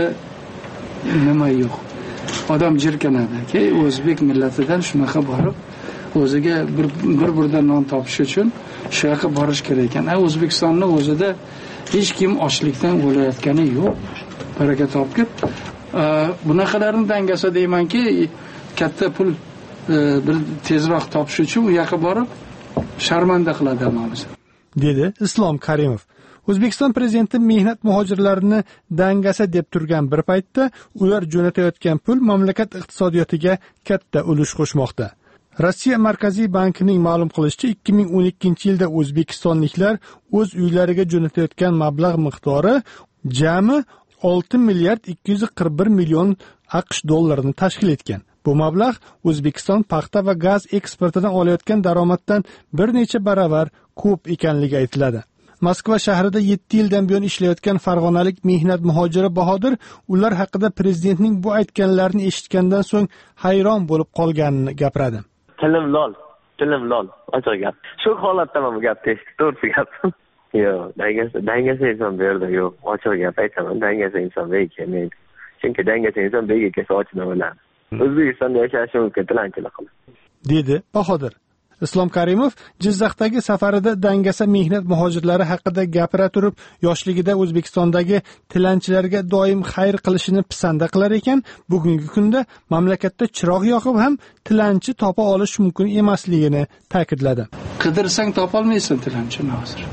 nima yo'q. Odam jirkanadi ki, o'zbek millatidan shunaqa borib, o'ziga bir bir burda non topish uchun shu yoqqa borish kerak ekan. O'zbekistonning o'zida hech kim ochlikdan o'layotgani yo'q. Baraka topib, bunaqalarni dangasa deymanki, katta pul bir tezroq topish uchun u yoqqa borib sharmanda qiladi hammamiz, dedi Islom Karimov. O'zbekiston prezidenti mehnat muhojirlarini dangasa deb turgan bir paytda ular jo'natayotgan pul mamlakat iqtisodiyotiga katta ulush qo'shmoqda. Rossiya Markaziy bankining ma'lum qilishicha, ikki ming o'n ikkinchi yilda o'zbekistonliklar o'z uylariga jo'natayotgan mablag' miqdori jami olti milliard ikki yuz qirq bir million AQSh dollarini tashkil etgan. Bu mablag' O'zbekiston paxta va gaz eksportidan olayotgan daromaddan bir necha baravar ko'p ekanligi aytiladi. Moskva shahrida yetti yildan buyon ishlayotgan farg'onalik mehnat muhojiri Bahodir ular haqida prezidentning bu aytganlarini eshitgandan so'ng hayron bo'lib qolganini gapiradi. Tilim lol, tilim lol, ochiq gap. Shu holatda men bu gapni eshitib, to'g'ri gap. Yo'q, dangasa, dangasa inson bu yerda yo'q. Ochiq gap aytaman, dangasa inson bega kelmaydi. Chunki dangasa inson bega kelsa ochdan o'ladi. O'zbekistonda yashash mumkin, tilanchilik qilib, dedi Bahodir. Islom Karimov Jizzaxdagi safarida dangasa mehnat muhojirlari haqida gapira turib, yoshligida O'zbekistondagi tilanchilarga doim xayr qilishini pisanda qilar ekan, bugungi kunda mamlakatda chiroq yoqib ham tilanchi topa olish mumkin emasligini ta'kidladi. Qidirsang topolmaysan tilanchini hozir.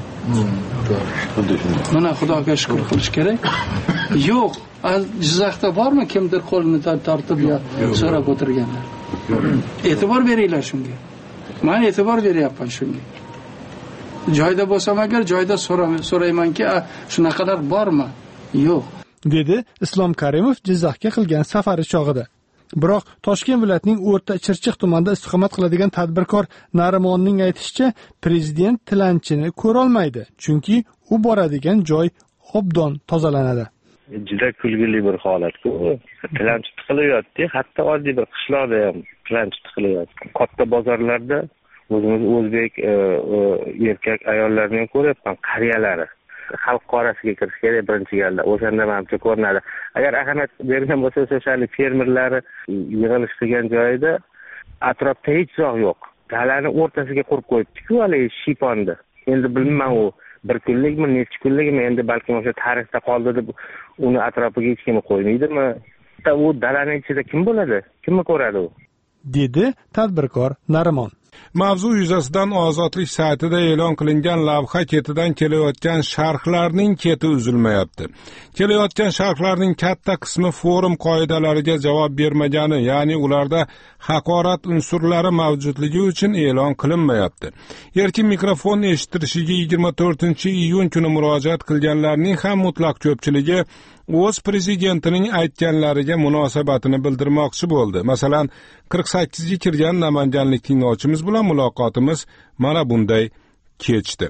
Mana Xudoga shukr qilish kerak. Yo'q, Jizzaxda bormi kimdir qo'lini tortib yo so'rab o'tirganlar? E'tibor beringlar shunga. Men e'tibor beryapman shunga. Joyda bo'lsam agar joyda so'raymanki, shunaqalar bormi? Yo'q, dedi Islom Karimov Jizzaxga qilgan safari chog'ida. Biroq Toshkent viloyatining O'rta Chirchiq tumanida istiqomat qiladigan tadbirkor Narimonning aytishicha, prezident tilanchini ko'ra olmaydi, chunki u boradigan joy obdon tozalanadi. Juda kulgili bir holat-ku. Tilanchi tiqilyapti, hatto oddiy bir qishloqda ham tilanchi tiqilyapti. Katta bozorlarda o'zimiz o'zbek erkak ayollarni ham ko'ryapman, qariyalari. Xalq qorasiga kirish kerak birinchi galda. O'shanda menimcha ko'rinadi. Agar ahamiyat bergan bo'lsa, o'sha fermerlari yig'ilish qilgan joyda atrofda hech joy yo'q. Dalani o'rtasiga qurib qo'yibdi-ku, hali shiponni. Endi bilmayman, u bir kunlikmi necha kunlikmi endi balkim o'sha tarixda qoldi deb uni atrofiga hech kim qo'ymaydimi? U dalaning ichida kim bo'ladi, kimni ko'radi u, dedi tadbirkor Narimon. Mavzu yuzasidan Ozodlik saytida e'lon qilingan lavha ketidan kelayotgan sharhlarning keti uzilmayapti. Kelayotgan sharhlarning katta qismi forum qoidalariga javob bermagani, ya'ni ularda haqorat unsurlari mavjudligi uchun e'lon qilinmayapti. Erkin mikrofon eshittirishiga yigirma to'rtinchi iyun kuni murojaat qilganlarning ham mutlaq ko'pchiligi o'z prezidentining aytganlariga munosabatini bildirmoqchi bo'ldi. Masalan, qirq sakkizga kirgan namanganlik tinglovchimiz bilan muloqotimiz mana bunday kechdi.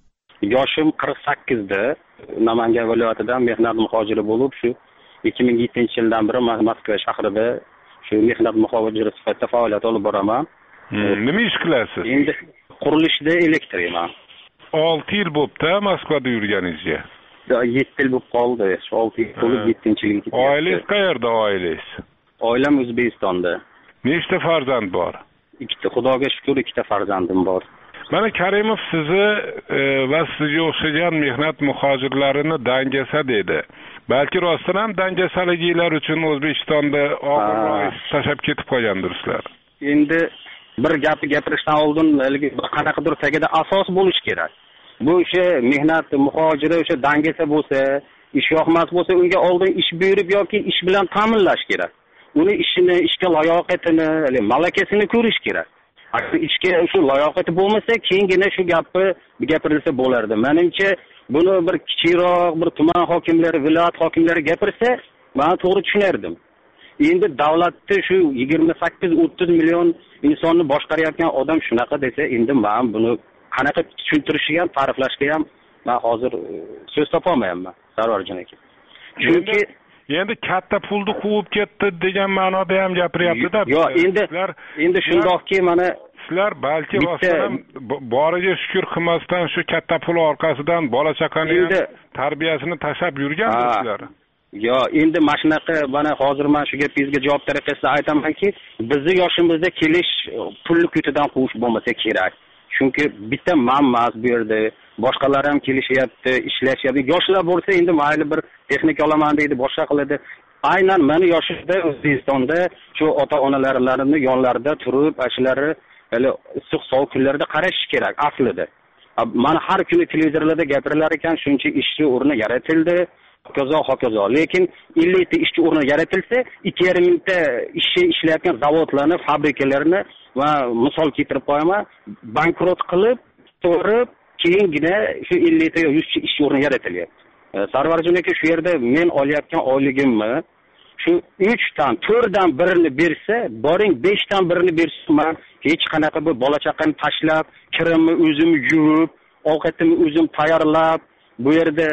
Yoshim qirq sakkizda, Namangan viloyatidan mehnat muhojiri bo'lib, shu ikki ming yettinchi yildan beri Moskva shahrida shu mehnat muhojiri sifatida faoliyat olib boraman. Hmm, nima ish qilasiz? Endi qurilishda elektrikman. olti yil bo'pti Moskvada yurganingizga. yetti yil bo'lib qoldi. Shu olti yil to'lib yettinchi yilga ketyapti. Oilangiz qayerda oilangiz? Oilam O'zbekistonda. Nechta farzand bor? Ikkita, Xudoga shukr, ikkita farzandim bor. Mana Karimov sizni e, va sizga o'xshagan mehnat muhojirlarini dangasa dedi. Balki rostdan ham dangasaliginglar uchun O'zbekistonda og'ir tashab ketib qolgandirsizlar. Endi bir gapni gapirishdan oldin qanaqadir tagida asos bo'lish kerak. Bu o'sha mehnat muhojiri o'sha dangasa bo'lsa, ish yoqmas bo'lsa, unga oldin ish buyurib yoki ish bilan ta'minlash kerak. Uni ishini, ishga layoqatini, malakasini ko'rish kerak. Agar ishga shu layoqati bo'lmasa, keyingina shu gapni gapirilsa bo'lardi. Menimcha, buni bir kichikroq bir tuman hokimlari, viloyat hokimlari gapirsa, men to'g'ri tushunardim. Endi davlatda shu yigirma sakkiz o'ttiz million insonni boshqarayotgan odam shunaqa desa, endi men buni qanaqa tushuntirishga ham, ta'riflashga ham men hozir so'z topolmayapman, Sarvarjon aka. Chunki endi katta pulni quvib ketdi degan ma'noda ham gapiryapti-da. Yo'q, endi endi shundoqki, mana sizlar balki rostdan boriga shukr qilmasdan shu katta pul orqasidan bola chaqani tarbiyasini tashlab yurgansizlar. Yo, endi mana shunaqa, mana hozir men shu gapingizga javob tariqasida aytamanki, bizni yoshimizda kelish pulni kutidan quvish bo'lmasa kerak. Chunki bitta mammas bu yerda, boshqalar ham kelishyapti, ishlashyapti. Yoshlar bo'lsa endi mayli bir texnika olaman deydi, boshqa qiladi. Aynan meni yoshimda O'zbekistonda shu ota-onalarini yonlarida turib, ashlari hali issiq sovuq kunlarda qarash kerak aslida. Mana har kuni televizorlarda gapirilar ekan, shuncha ishchi o'rni yaratildi, hokazo hokazo. Lekin ellik ta ishchi o'rni yaratilsa, ikki yarim mingta ishchi ishlayotgan zavodlarni, fabrikalarni va misol keltirib qo'yaman, bankrot qilib, to'g'rib, keyingina shu ellik ta yuz ta ish o'rni yaratilyapti. Sarvarjon aka, shu yerda men olayotgan oyligimni shu uch dan, to'rt dan birini bersa, boring besh dan birini bersa, men hech qanaqa bir bola chaqani tashlab, kirimni o'zim yuvib, ovqatimni o'zim tayyorlab, bu yerda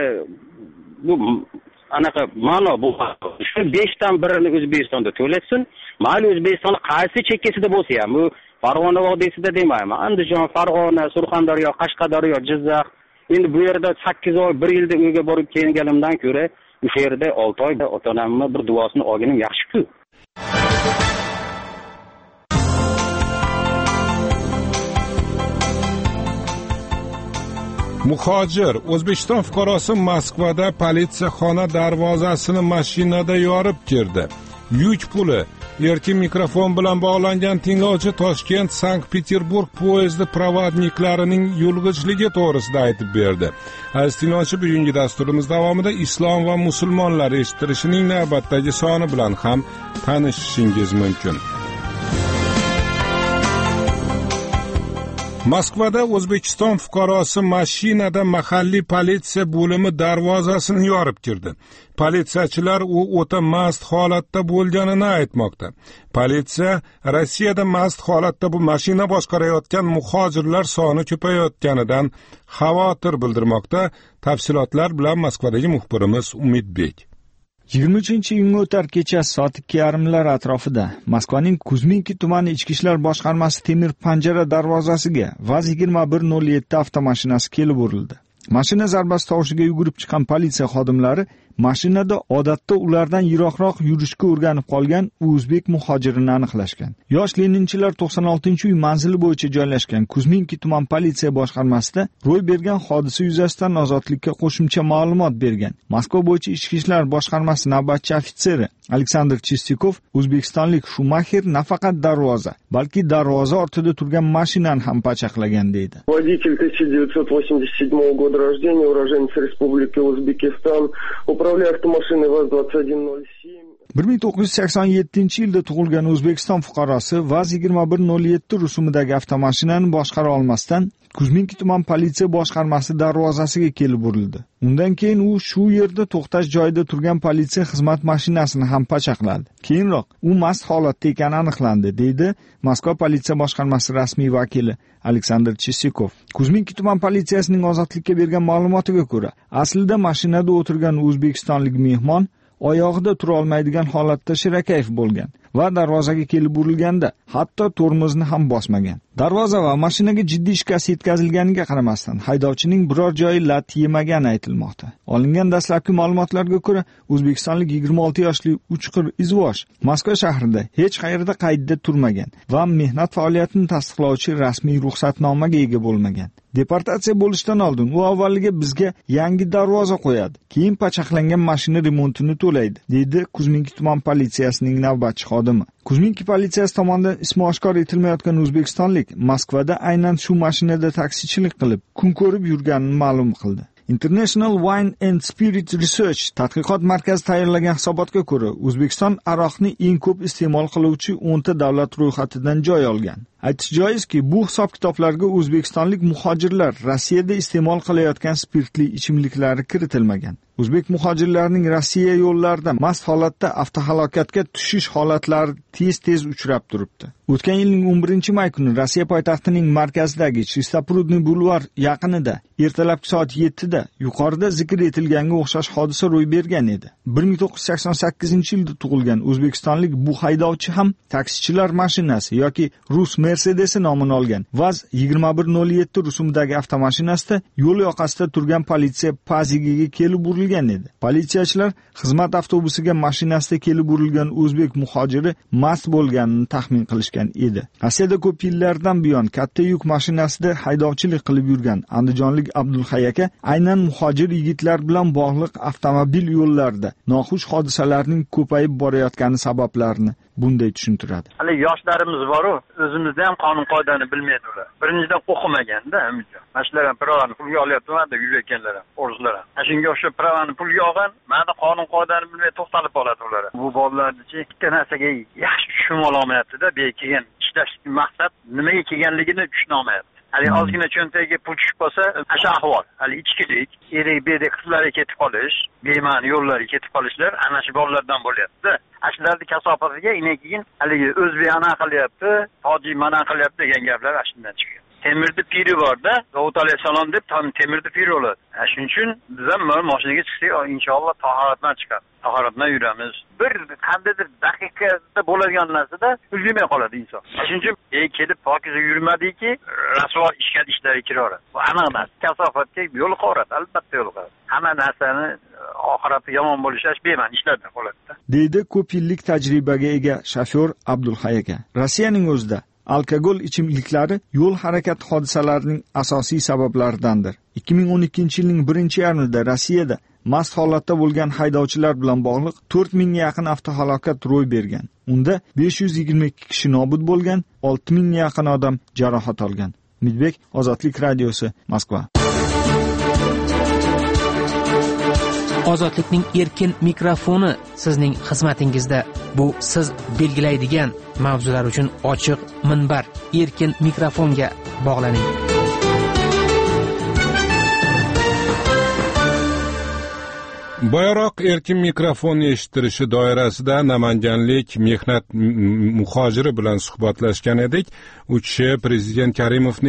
bu anaqa ma'no bu. Shu besh dan birini O'zbekistonda to'latsin. Mayli O'zbekiston qaysi chekkasida bo'lsa ham, bu Farg'ona vodiysida demayman. Andijon, Farg'ona, Surxondaryo, Qashqadaryo, Jizzax. Endi bu yerda sakkiz oy, bir yilda uyga borib kelganimdan ko'ra, o'sha yerda olti oy ota-onamni bir duosini olganim yaxshi-ku. Muhojir O'zbekiston fuqarosi Moskvada politsiya xona darvozasini mashinada yorib kirdi. Yuk puli. Erkin mikrofon bilan bog'langan tinglovchi Toshkent Sankt-Peterburg poyezdi provodniklarining yulg'ichligi to'g'risida aytib berdi. Aziz tinglovchi, bugungi dasturimiz davomida islom va musulmonlar eshittirishining navbatdagi soni bilan ham tanishishingiz mumkin. Moskvada O'zbekiston fuqarosi mashinada mahalliy politsiya bo'limi darvozasini yorib kirdi. Politsiyachilar u o'ta mast holatda bo'lganini aytmoqda. Politsiya Rossiyada mast holatda bu mashina boshqarayotgan muhojirlar soni ko'payayotganidan xavotir bildirmoqda. Tafsilotlar bilan Moskvadagi muxbirimiz Umidbek. yigirma uchinchi iyunga o'tar kecha soat ikki yarimlar atrofida Moskvaning Kuzminki tumani ichki ishlar boshqarmasi temir panjara darvozasiga VAZ yigirma bir nol yetti avtomashinasi kelib urildi. Mashina zarbasi tovushiga yugurib chiqqan politsiya xodimlari mashinada odatda ulardan yiroqroq yurishga o'rganib qolgan o'zbek muhojirini aniqlashgan. Yosh leninchilar to'qson oltinchi uy manzili bo'yicha joylashgan Kuzminki tuman politsiya boshqarmasida ro'y bergan hodisa yuzasidan Ozodlikka qo'shimcha ma'lumot bergan Moskva bo'yicha ichki ishlar boshqarmasi navbatchi ofitseri Aleksandr Chistikov o'zbekistonlik Shumaxer nafaqat darvoza, balki darvoza ortida turgan mashinani ham pachaqlagan deydi. Водитель тысяча девятьсот восемьдесят седьмого года рождения, уроженец Республики Узбекистан, upravляя автомашиной ВАЗ двадцать один ноль семь. bir ming to'qqiz yuz sakson yettinchi yilda tug'ilgan O'zbekiston fuqarosi VAZ yigirma bir nol yetti rusumidagi avtomashinani boshqara olmasdan Kuzminki tuman politsiya boshqarmasi darvozasiga kelib urildi. Undan keyin u shu yerda to'xtash joyida turgan politsiya xizmat mashinasini ham pachaqladi. Keyinroq u mast holatda ekani aniqlandi, deydi Moskva politsiya boshqarmasi rasmiy vakili Aleksandr Chistikov. Kuzminki tuman politsiyasining Ozodlikka bergan ma'lumotiga ko'ra, aslida mashinada o'tirgan o'zbekistonlik mehmon oyog'ida tura olmaydigan holatda shirakayf bo'lgan va darvozaga kelib urilganda hatto tormozni ham bosmagan. Darvoza va mashinaga jiddiy shikast yetkazilganiga qaramasdan haydovchining biror joyi lat yemagani aytilmoqda. Olingan dastlabki ma'lumotlarga ko'ra, o'zbekistonlik yigirma olti yoshli uchqir izvosh Moskva shahrida hech qayerda qaydda turmagan va mehnat faoliyatini tasdiqlovchi rasmiy ruxsatnomaga ega bo'lmagan. Deportatsiya bo'lishidan oldin u avvaliga bizga yangi darvoza qo'yadi, keyin pachaqlangan mashina remontini to'laydi, deydi Kuzminki tuman politsiyasining navbatchi xodimi. Kuzminki politsiyasi tomonidan ismi oshkor etilmayotgan o'zbekistonlik Moskvada aynan shu mashinada taksichilik qilib, kun ko'rib yurganini ma'lum qildi. International Wine and Spirit Research tadqiqot markazi tayyorlagan hisobotga ko'ra, O'zbekiston aroqni eng ko'p iste'mol qiluvchi o'nta davlat ro'yxatidan joy olgan. Aytish joizki, bu hisob-kitoblarga o'zbekistonlik muhojirlar Rossiyada iste'mol qilayotgan spirtli ichimliklari kiritilmagan. O'zbek muhojirlarining Rossiya yo'llarida mast holatda avtohalokatga tushish holatlari tez-tez uchrab turibdi. O'tgan yilning o'n birinchi may kuni Rossiya poytaxtining markazidagi Chistoprudniy bulvar yaqinida ertalabki soat yettida yuqorida zikr etilganga o'xshash hodisa ro'y bergan edi. bir ming to'qqiz yuz sakson sakkizinchi yilda tug'ilgan o'zbekistonlik bu haydovchi ham taksichilar mashinasi yoki rus Mercedes'i nomini olgan VAZ yigirma bir nol yetti rusumidagi avtomashinasida yo'l yoqasida turgan politsiya pazigiga kelib urilgan edi. Politsiyachilar xizmat avtobusiga mashinasida kelib urilgan o'zbek muhojiri mast bo'lganini taxmin qilishgan edi. Rossiyada ko'p yillardan buyon katta yuk mashinasida haydovchilik qilib yurgan andijonlik Abdulhayaka aynan muhojir yigitlar bilan bog'liq avtomobil yo'llarida noxush hodisalarning ko'payib borayotgani sabablarini bunday tushuntiradi. Hali yoshlarimiz bor-ku, o'zimizda ham qonun qoidani bilmaydi ular. Birinchidan o'qimaganda, hamma. Mashlar ham pirovani pulga olyapti-da, yurayotganlar ham, o'rzlar ham. Shunga o'xshab pirovani pulga olgan, mana qonun qoidani bilmay to'xtalib qoladi ular. Bu bolalarni-chi bitta narsaga yaxshi tushunib olmayapti-da, bu kelgan ishlash maqsad nimaga kelganligini tushuna olmayapti. Hali ozgina cho'ntagiga pul tushib qolsa, o'sha ahvol. Hali ichkilik, erik bedek qizlarga ketib qolish, bema'ni yo'llarga ketib qolishlar ana shu bolalardan bo'lyapti. Ashlarni kasofatiga ina keyin haligi o'zbek ana qilyapti, tojik mana qilyapti degan gaplar ashundan chiqadi. Temirni piri bor-da, Davud alayhisalom deb temirni piri bo'ladi. Shuning uchun biz ham mashinaga chiqsak, inshaalloh tahoratdan chiqadi. Tahoratdan yuramiz. Bir qandaydir daqiqada bo'ladigan narsada ulgurmay qoladi inson. Shuning uchun ey kelib pokiza yurmadiki, rasvo ishga ishlarga kiraveradi. Bu aniq narsa. Kasofatga yo'l qo'yadi, albatta yo'l qo'yadi. Hamma narsani oxirati yomon bo'lishi bema'ni ishlardan qoladi-da. Deydi ko'p yillik tajribaga ega shofyor Abdulhayaka. Rossiyaning o'zida alkogol ichimliklari yo'l harakati hodisalarining asosiy sabablaridandir. ikki ming o'n ikkinchi yilning birinchi yarmida Rossiyada mast holatda bo'lgan haydovchilar bilan bog'liq to'rt mingga yaqin avtohalokat ro'y bergan. Unda besh yuz yigirma ikki kishi nobud bo'lgan, olti mingga yaqin odam jarohat olgan. Umidbek, Ozodlik radiosi, Moskva. Ozodlikning erkin mikrofoni sizning xizmatingizda. Bu siz belgilaydigan mavzular uchun ochiq minbar. Erkin mikrofonga bog'laning. Boyroq erkin mikrofon eshittirishi doirasida namanganlik mehnat muhojiri bilan suhbatlashgan edik. U kishi Prezident Karimovning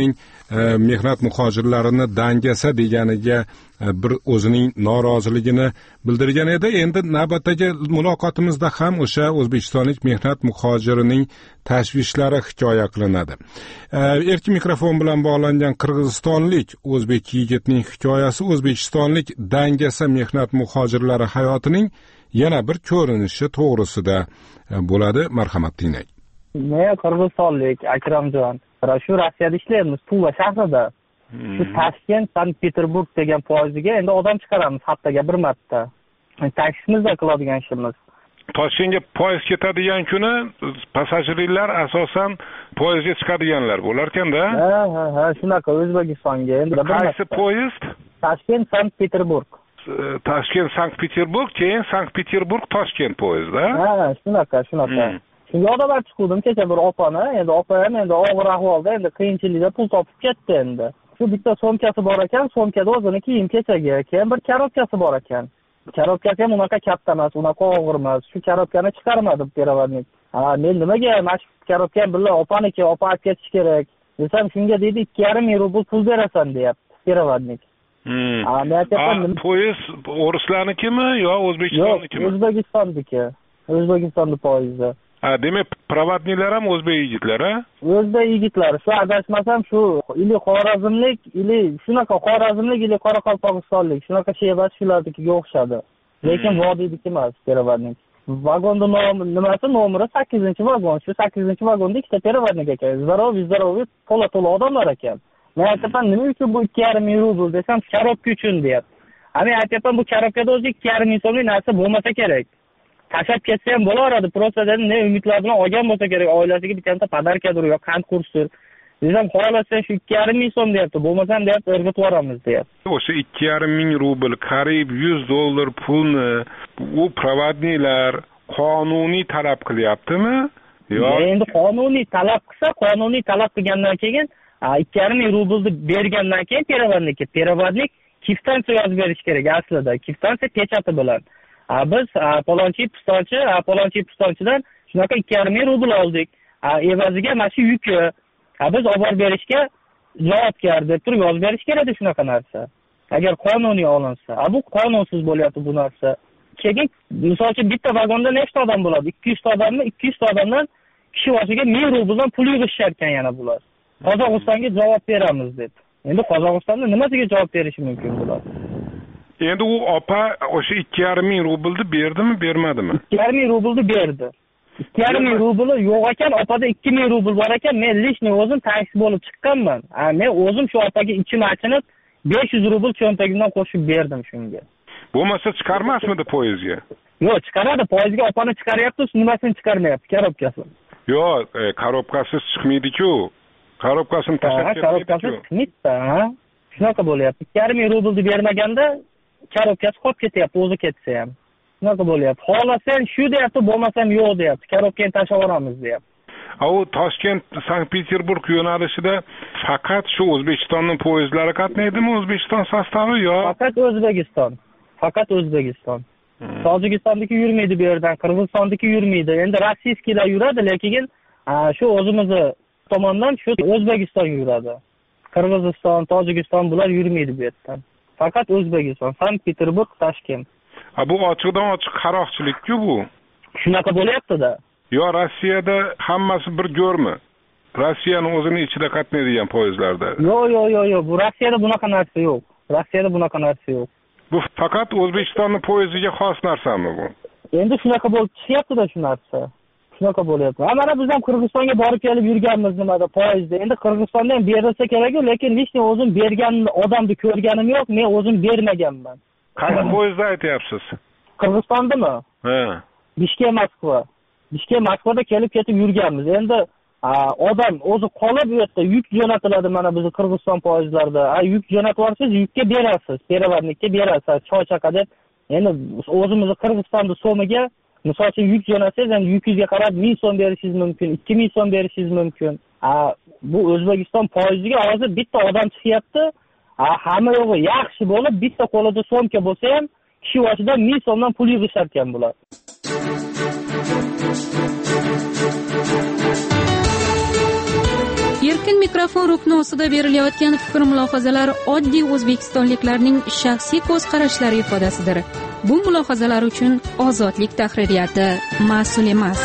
mehnat muhojirlarini dangasa deganiga bir o'zining noroziligini bildirgan edi. Endi navbatdagi muloqotimizda ham o'sha o'zbekistonlik mehnat muhojirining tashvishlari hikoya qilinadi. Erkin mikrofon bilan bog'langan qirg'izistonlik o'zbek yigitning hikoyasi o'zbekistonlik dangasa mehnat muhojirlari hayotining yana bir ko'rinishi to'g'risida bo'ladi. Marhamat tinglang. Men qirg'izistonlik Akramjon. Shu Rossiyada ishlaymiz, Tuva shahrida. Shu Toshkent, Sankt-Peterburg degan poyezdiga endi odam chiqaramiz haftaga bir marta. Taksimizda qiladigan ishimiz. Toshkentga poyezd ketadigan kuni passajirlar asosan poyezdga chiqadiganlar bo'lar-kanda? Ha, ha, ha, shunaqa O'zbekistonga endi qaysi poyezd? Toshkent, Sankt-Peterburg. Toshkent, Sankt-Peterburg, keyin Sankt-Peterburg, Toshkent poyezdi. Ha, shunaqa, shunaqa. Shunga odamlar chiqdim kecha bir opani, endi opam endi og'ir ahvolda, endi qiyinchilikda pul topib ketdi endi. Shu bitta so'mkasi bor ekan, so'mkada o'zini kiyim kechagi, keyin bir karobkasi bor ekan. Karobkasi ham unaqa katta emas, unaqa og'ir emas. Shu karobkani chiqarmadi perevodnik. Ha, men nimaga mana shu karobkani bilan opaniki, opa olib ketish kerak. Desam, shunga deydi ikki yarim ming rubl pul berasan, deyapti perevodnik. Hmm. Ha, men aytayapman, poyezd o'rislarnikimi yo O'zbekistonnikimi? Yo'q, O'zbekistonniki. O'zbekistonning poyezdi. Ha, demak, provodniklar ham o'zbek yigitlar, ha? O'zbek yigitlari. Shu adashmasam shu ili Xorazmlik, ili shunaqa Xorazmlik, ili Qoraqalpog'istonlik, shunaqa shebasi shularnikiga o'xshadi. Lekin vodiydiki emas, perevodnik. Vagonda nomi nimasi nomeri sakkizinchi vagon. Shu sakkizinchi vagonda ikkita perevodnik ekan. Здоровый, здоровый, to'la-to'la odamlar ekan. Men aytaman, nima uchun bu ikki yarim ming rubl desam, karobka uchun deyapti. Men aytaman, bu karobkada o'zi ikki yarim ming so'mlik narsa bo'lmasa kerak. Tashlab ketsa ham bo'laveradi. Prosta dedim, ne umidlar bilan olgan bo'lsa kerak, oilasiga bitta podarkadir yo qand kursdir. Desam, xohlasa shu ikki yarim ming so'm deyapti. Bo'lmasam deyapti, o'rgatib yuboramiz deyapti. O'sha ikki yarim ming rubl, qariyb yuz dollar pulni u provodniklar qonuniy talab qilyaptimi? Yo, endi qonuniy talab qilsa, qonuniy talab qilgandan keyin ikki yarim ming rublni bergandan keyin perevodnik, perevodnik kvitansiya yozib berish kerak aslida. Kvitansiya pechati bilan. Biz palonchi pistonchi, palonchi pistonchidan shunaqa ikki yarim ming rubl oldik. Evaziga mana shu yukni biz olib borib berishga javobgar deb turib yozib berish kerak shunaqa narsa. Agar qonuniy olinsa. Bu qonunsiz bo'lyapti bu narsa. Keyin misol uchun bitta vagonda nechta odam bo'ladi? ikki yuz ta odamni, ikki yuz ta odamdan kishi boshiga ming rubldan pul yig'ishar ekan yana bular. Qozog'istonga javob beramiz deb. Endi Qozog'istonda nimasiga javob berishi mumkin bular? Endi u opa o'sha ikki yarim ming rublni berdimi, bermadimi? ikki yarim ming rublni berdi. ikki yarim ming rubli yo'q ekan, opada ikki ming rubl bor ekan. Men lishni o'zim taksi bo'lib chiqqanman. Ha, men o'zim shu opaga ichim achinib besh yuz rubl cho'ntagimdan qo'shib berdim shunga. Bo'lmasa chiqarmasmidi poyezdga? Yo'q, chiqaradi. Poyezdga opani chiqaryapti, nimasini chiqarmayapti, korobkasini. Yo'q, korobkasiz chiqmaydi-ku. Korobkasini tashlab ketmaydi-ku. Korobkasiz chiqmaydi, ha. Shunaqa bo'lyapti. ikki yarim ming rublni bermaganda korobkasi qolib ketyapti, o'zi ketsa ham. Shunaqa bo'lyapti. Xohlasang shu deyapti, bo'lmasam yo'q deyapti. Korobkani tashlab yuboramiz deyapti. U Toshkent, Sankt-Peterburg yo'nalishida faqat shu O'zbekistonning poyezdlari qatnaydimi, O'zbekiston sostavi yo? Faqat O'zbekiston. Faqat O'zbekiston. Hmm. Tojikistonniki yurmaydi bu yerdan, Qirg'izistonniki yurmaydi. Endi rossiyskilar yuradi, lekin shu o'zimiz tomondan shu O'zbekiston yuradi. Qirg'iziston, Tojikiston bular yurmaydi bu yerdan. Faqat O'zbekiston, Sankt-Peterburg, Toshkent. Ha, bu ochiqdan ochiq qaroqchilik-ku bu. Shunaqa bo'lyapti-da. Yo, Rossiyada hammasi bir go'rmi? Rossiyaning o'zining ichida qatnaydigan poyezdlarda. Yo'q, yo'q, yo'q, yo'q. Bu Rossiyada bunaqa narsa yo'q. Rossiyada bunaqa narsa yo'q. Bu faqat O'zbekistonning poyezdiga xos narsami bu? Endi shunaqa bo'lib chiqyapti-da shu narsa. Shunaqa bo'lyapti. Ha, mana biz ham Qirg'izistonga borib kelib yurganmiz nimada poyezdda. Endi Qirg'izistonda ham berilsa kerak-ku, lekin hech kim o'zim bergan odamni ko'rganim yo'q, men o'zim bermaganman. Qaysi poyezdda aytyapsiz? Qirg'izistondami? Ha. Bishkek Moskva. Bishkek Moskvada kelib ketib yurganmiz. Endi odam o'zi qolib u yerda yuk jo'natiladi mana bizning Qirg'iziston poyezdlarida. Ha, yuk jo'natvorsiz, yukka berasiz, perevodnikka berasiz, choy-chaqa deb. Endi o'zimizni Qirg'izistonning so'miga misol uchun yuk jo'natsangiz, endi yukingizga qarab ming so'm berishingiz mumkin, ikki ming so'm berishingiz mumkin. Ha, bu O'zbekiston poyezdiga hozir bitta odam chiqyapti. Ha, hamma yo'g'i yaxshi bo'lib, bitta qo'lida so'mka bo'lsa ham kishi boshidan ming so'mdan pul yig'ishar ekan bular. Erkin mikrofon rukni ostida berilayotgan fikr mulohazalar oddiy o'zbekistonliklarning shaxsiy ko'z qarashlari ifodasidir. Bu mulohazalar uchun Ozodlik tahririyati mas'ul emas.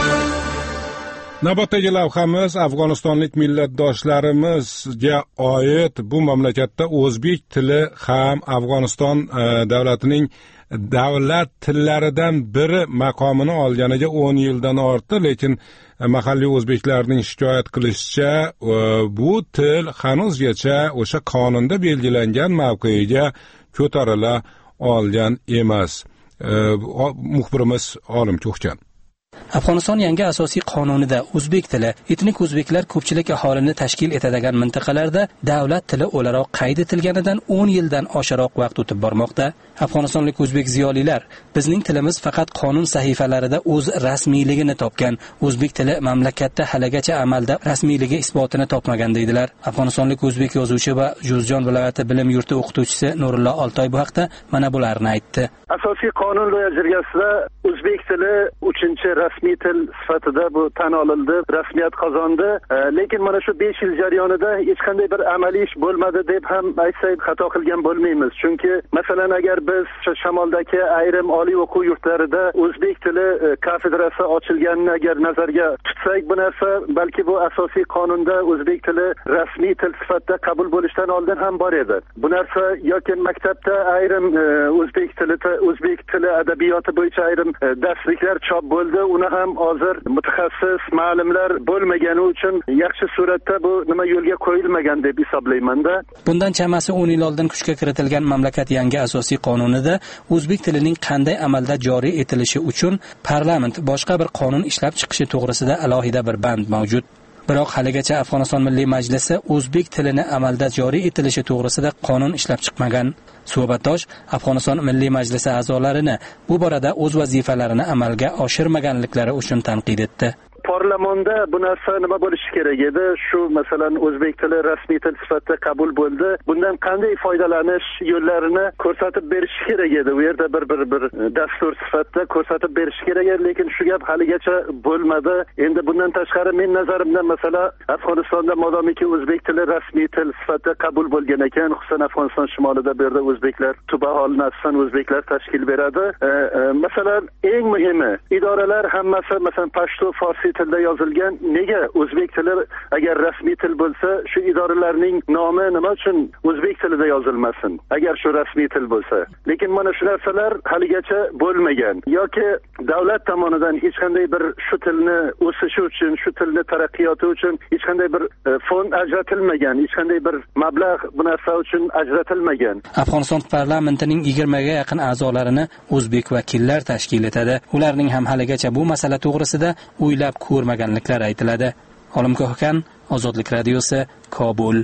Navbatdagi lavhamiz Afg'onistonlik millatdoshlarimizga oid. Bu mamlakatda o'zbek tili ham Afg'oniston e, davlatining davlat tillaridan biri maqomini olganiga o'n yildan ortdi, lekin mahalliy o'zbeklarning shikoyat qilishicha, e, bu til hanuzgacha o'sha qonunda belgilangan mavqeiga ko'tarila olgan emas. E, muxbirimiz Olim Ko'xkan. Afg'oniston yangi asosiy qonunida o'zbek tili etnik o'zbeklar ko'pchilik aholini tashkil etadigan mintaqalarda davlat tili o'laroq qayd etilganidan o'n yildan oshiqroq vaqt o'tib bormoqda. Afg'onistonlik o'zbek ziyolilar bizning tilimiz faqat qonun sahifalarida o'z rasmiyligini topgan, o'zbek tili mamlakatda haligacha amalda rasmiyligi isbotini topmagan deydilar. Afg'onistonlik o'zbek yozuvchi va Jo'zjon viloyati bilim yurti o'qituvchisi Nurullo Oltoy bu haqda mana bularni aytdi. Asosiy qonun loyihasida o'zbek tili uchinchi rasmiy til sifatida bu tan olindi, rasmiyat qozondi. E, lekin mana shu besh yil jarayonida hech qanday bir amaliy ish bo'lmadi deb ham aytsak xato qilgan bo'lmaymiz. Chunki masalan agar biz shamoldagi ayrim oliy o'quv yurtlarida o'zbek tili e, kafedrasi ochilganini agar nazarga tutsak, bu narsa balki bu asosiy qonunda o'zbek tili rasmiy til sifatida qabul bo'lishdan oldin ham bor edi. Bu narsa yoki maktabda ayrim e, o'zbek tili o'zbek tili adabiyoti bo'yicha ayrim e, darsliklar chop bo'ldi. Uni ham hozir mutaxassis ma'lumlar bo'lmagani uchun yaxshi suratda bu nima yo'lga qo'yilmagan deb hisoblayman-da. Bundan chamasi o'n yil oldin kuchga kiritilgan mamlakat yangi asosiy qonunida o'zbek tilining qanday amalda joriy etilishi uchun parlament boshqa bir qonun ishlab chiqishi to'g'risida alohida bir band mavjud. Biroq haligacha Afg'oniston Milliy Majlisi o'zbek tilini amalda joriy etilishi to'g'risida qonun ishlab chiqmagan. Suhbatdosh Afg'oniston Milliy Majlisi a'zolarini bu borada o'z vazifalarini amalga oshirmaganliklari uchun tanqid etdi. Parlamentda bu narsa nima bo'lishi kerak edi? Shu masalan o'zbek tili rasmiy til sifatida qabul bo'ldi. Bundan qanday foydalanish yo'llarini ko'rsatib berish kerak edi. U yerda bir bir bir dastur sifatida ko'rsatib berish kerak edi, lekin shu gap haligacha bo'lmadi. Endi bundan tashqari men nazarimdan masalan Afg'onistonda modomiki o'zbek tili rasmiy til sifatida qabul bo'lgan ekan, xususan Afg'oniston shimolida bu yerda o'zbeklar tub aholini asosan o'zbeklar tashkil beradi. E, e, masalan eng muhimi idoralar hammasi masalan pashto, farsi tilda yozilgan. Nega o'zbek tili agar rasmiy til bo'lsa, shu idoralarning nomi nima uchun o'zbek tilida yozilmasin? Agar shu rasmiy til bo'lsa. Lekin mana shu narsalar haligacha bo'lmagan. Yoki davlat tomonidan hech qanday bir shu tilni o'sishi uchun, shu tilni taraqqiyoti uchun hech qanday bir e, fond ajratilmagan, hech qanday bir mablag' bu narsa uchun ajratilmagan. Afg'oniston parlamentining yigirmaga yaqin a'zolarini o'zbek vakillar tashkil etadi. Ularning ham haligacha bu masala to'g'risida o'ylab ko'rmaganliklari aytiladi. Olim Ko'xkan, Ozodlik radiosi, Kobul.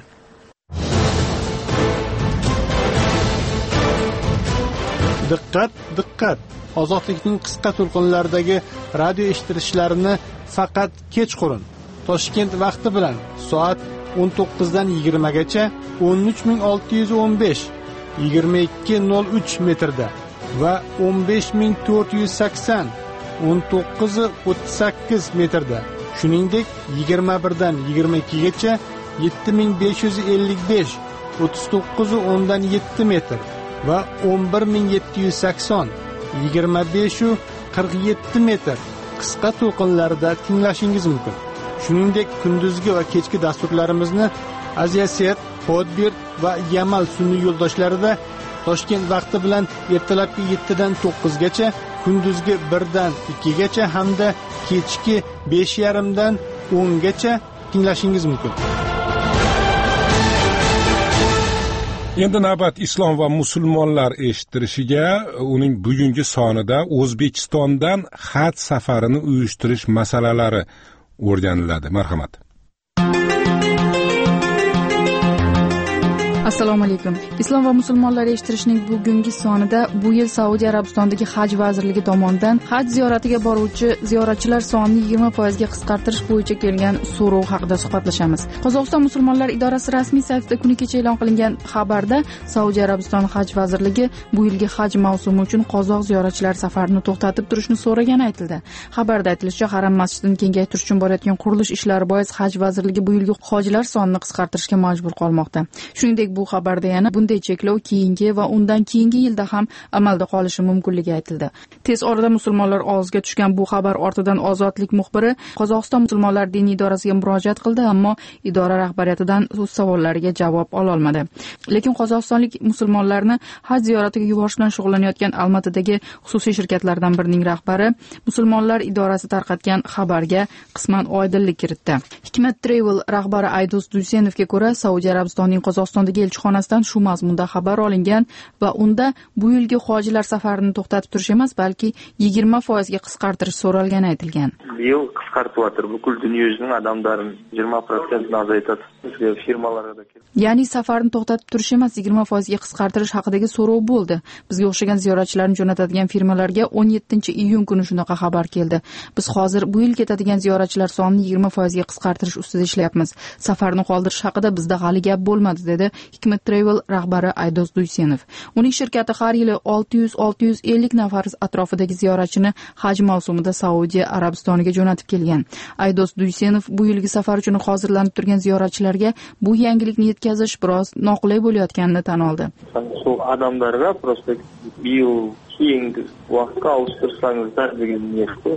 Diqqat, diqqat. Ozodlikning qisqa to'lqinlaridagi radio eshittirishlarini faqat kechqurun Toshkent vaqti bilan soat o'n to'qqizdan yigirmagacha o'n uch ming olti yuz o'n besh yigirma ikki nol uch metrda va o'n besh ming to'rt yuz sakson o'n to'qqiz o'ttiz sakkiz metrda, shuningdek yigirma birdan yigirma ikkigacha yetti ming besh yuz ellik besh o'ttiz to'qqiz o'ndan yetti metr va o'n bir ming yetti yuz sakson yigirma besh qirq yetti metr qisqa to'lqinlarda tinglashingiz mumkin. Shuningdek kunduzgi va kechki dasturlarimizni Aziyaset, Podbir va Yamal sun'iy yo'ldoshlarida Toshkent vaqti bilan ertalabki yettidan to'qqizgacha, kunduzgi birdan ikkigacha hamda kechki besh yarim dan o'ngacha tinglashingiz mumkin. Endi navbat islom va musulmonlar eshittirishiga. Uning bugungi sonida O'zbekistondan haj safarini uyushtirish masalalari o'rganiladi. Marhamat. Assalomu alaykum. Islom va musulmonlar eshittirishning bugungi sonida bu yil Saudiya Arabistonidagi Haj vazirligi tomonidan haj ziyoratiga boruvchi ziyoratchilar sonini yigirma foizga qisqartirish bo'yicha kelgan so'rov haqida suhbatlashamiz. Qozog'iston musulmonlar idorasi rasmiy saytida kuni kecha e'lon qilingan xabarda Saudiya Arabistoni Haj vazirligi bu yilgi haj mavsumi uchun qozoq ziyoratchilar safarini to'xtatib turishni so'ragani aytildi. Xabarda aytilishicha, Haram masjidini kengaytirish uchun borayotgan qurilish ishlari bois Haj vazirligi bu yilgi hojilar sonini qisqartirishga majbur qolmoqda. Shuningdek, bu xabarda yana bunday cheklov keyingi va undan keyingi yilda ham amalda qolishi mumkinligi aytildi. Tez orada musulmonlar og'ziga tushgan bu xabar ortidan Ozodlik muxbiri Qozog'iston musulmonlar diniy idorasiga murojaat qildi, ammo idora rahbariyatidan o'z savollariga javob ola olmadi. Lekin qozog'istonlik musulmonlarni haj ziyoratiga yuborish bilan shug'ullanayotgan Almatadagi xususiy shirkatlardan birining rahbari musulmonlar idorasi tarqatgan xabarga qisman oydinlik kiritdi. Hikmat Travel rahbari Aydos Duysenovga ko'ra, Saudiya Arabistonining Qozog'istondagi elchixonasidan shu mazmunda xabar olingan va unda bu yilgi hojilar safarini to'xtatib turish emas, balki yigirma foizga qisqartirish so'ralgani aytilgan. Bu yil qisqartib butun dunyo yuzining odamlarini yigirma foiz azaytadi. Bizga firmalarga da ya'ni safarni to'xtatib turish emas, yigirma foizga qisqartirish haqidagi so'rov bo'ldi. Bizga o'xshagan ziyoratchilarni jo'natadigan firmalarga o'n yettinchi iyun kuni shunaqa xabar keldi. Biz hozir bu yil ketadigan ziyoratchilar sonini yigirma foizga qisqartirish ustida ishlayapmiz. Safarni qoldirish haqida bizda hali gap bo'lmadi, dedi Hikmat Travel rahbari Aydos Duysenov. Uning shirkati har yili olti yuz olti yuz ellik nafar atrofidagi ziyoratchini haj mavsumida Saudiya Arabistoniga jo'natib kelgan. Aydos Duysenov bu yilgi safar uchun hozirlanib turgan ziyoratchilarga bu yangilikni yetkazish biroz noqulay bo'layotganini tan oldi. Shu odamlarga prosta bil keyingi vaqtga alishtirsangizlar degan niyatda.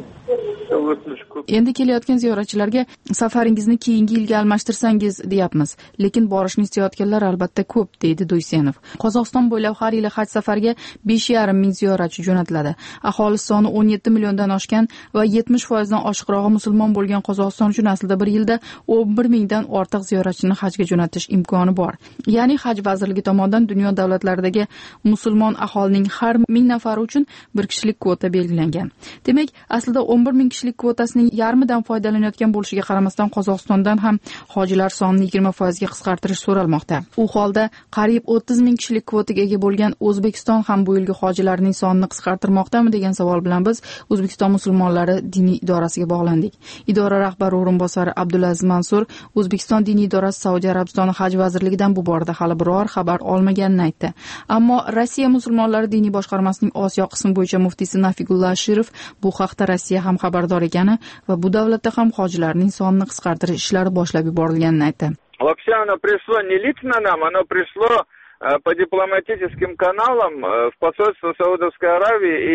Endi kelayotgan ziyoratchilarga safaringizni keyingi yilga almashtirsangiz deyapmiz, lekin borishni istayotganlar albatta ko'p, deydi Duysenov. Qozog'iston bo'ylab har yili haj safariga besh yarim ming ziyoratchi jo'natiladi. Aholi soni o'n yetti milliondan oshgan va yetmish foizdan oshiqrog'i musulmon bo'lgan Qozog'iston uchun aslida bir yilda o'n bir mingdan ortiq ziyoratchini hajga jo'natish imkoni bor. Ya'ni haj vazirligi tomonidan dunyo davlatlaridagi musulmon aholining har ming nafari uchun bir kishilik kvota belgilangan. Demak, aslida o'n bir ming kishilik kvotasining yarmidan foydalanayotgan bo'lishiga qaramasdan Qozog'istondan ham hojilar sonini yigirma foizga qisqartirish so'ralmoqda. U holda qariyb o'ttiz ming kishilik kvotaga ega bo'lgan O'zbekiston ham bu yilgi hojilarning sonini qisqartirmoqdami degan savol bilan biz O'zbekiston musulmonlari diniy idorasiga bog'landik. Idora rahbari o'rinbosari Abdulaziz Mansur O'zbekiston diniy idorasi Saudiya Arabistoni haj vazirligidan bu borada hali biror xabar olmaganini aytdi. Ammo Rossiya musulmonlari diniy boshqarmasining Osiyo qismi bo'yicha muftiysi Nafigullah Shirov bu haqda Rossiya ham xabardor ekani va bu davlatda ham hojilarning sonini qisqartirish ishlari boshlab yuborilganini aytdi. Вообще оно пришло не лично нам, оно пришло по дипломатическим каналам в посольство Саудовской Аравии и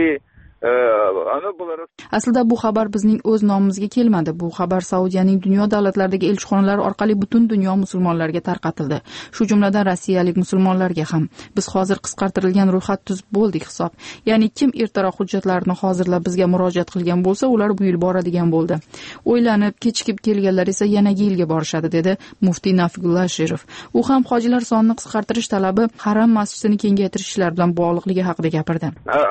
Aslida bu xabar bizning o'z nomimizga kelmadi. Bu xabar Saudiyaning dunyo davlatlaridagi elchixonalari orqali butun dunyo musulmonlariga tarqatildi. Shu jumladan rossiyalik musulmonlarga ham. Biz hozir qisqartirilgan ro'yxat tuzib bo'ldik hisob. Ya'ni kim ertaroq hujjatlarini hozirlab bizga murojaat qilgan bo'lsa, ular bu yil boradigan bo'ldi. O'ylanib, kechikib kelganlar esa yanagi yilga borishadi, dedi muftiy Nafigullah Shirov. U ham hojilar sonini qisqartirish talabi Haram masjidini kengaytirish ishlari bilan bog'liqligi haqida gapirdi.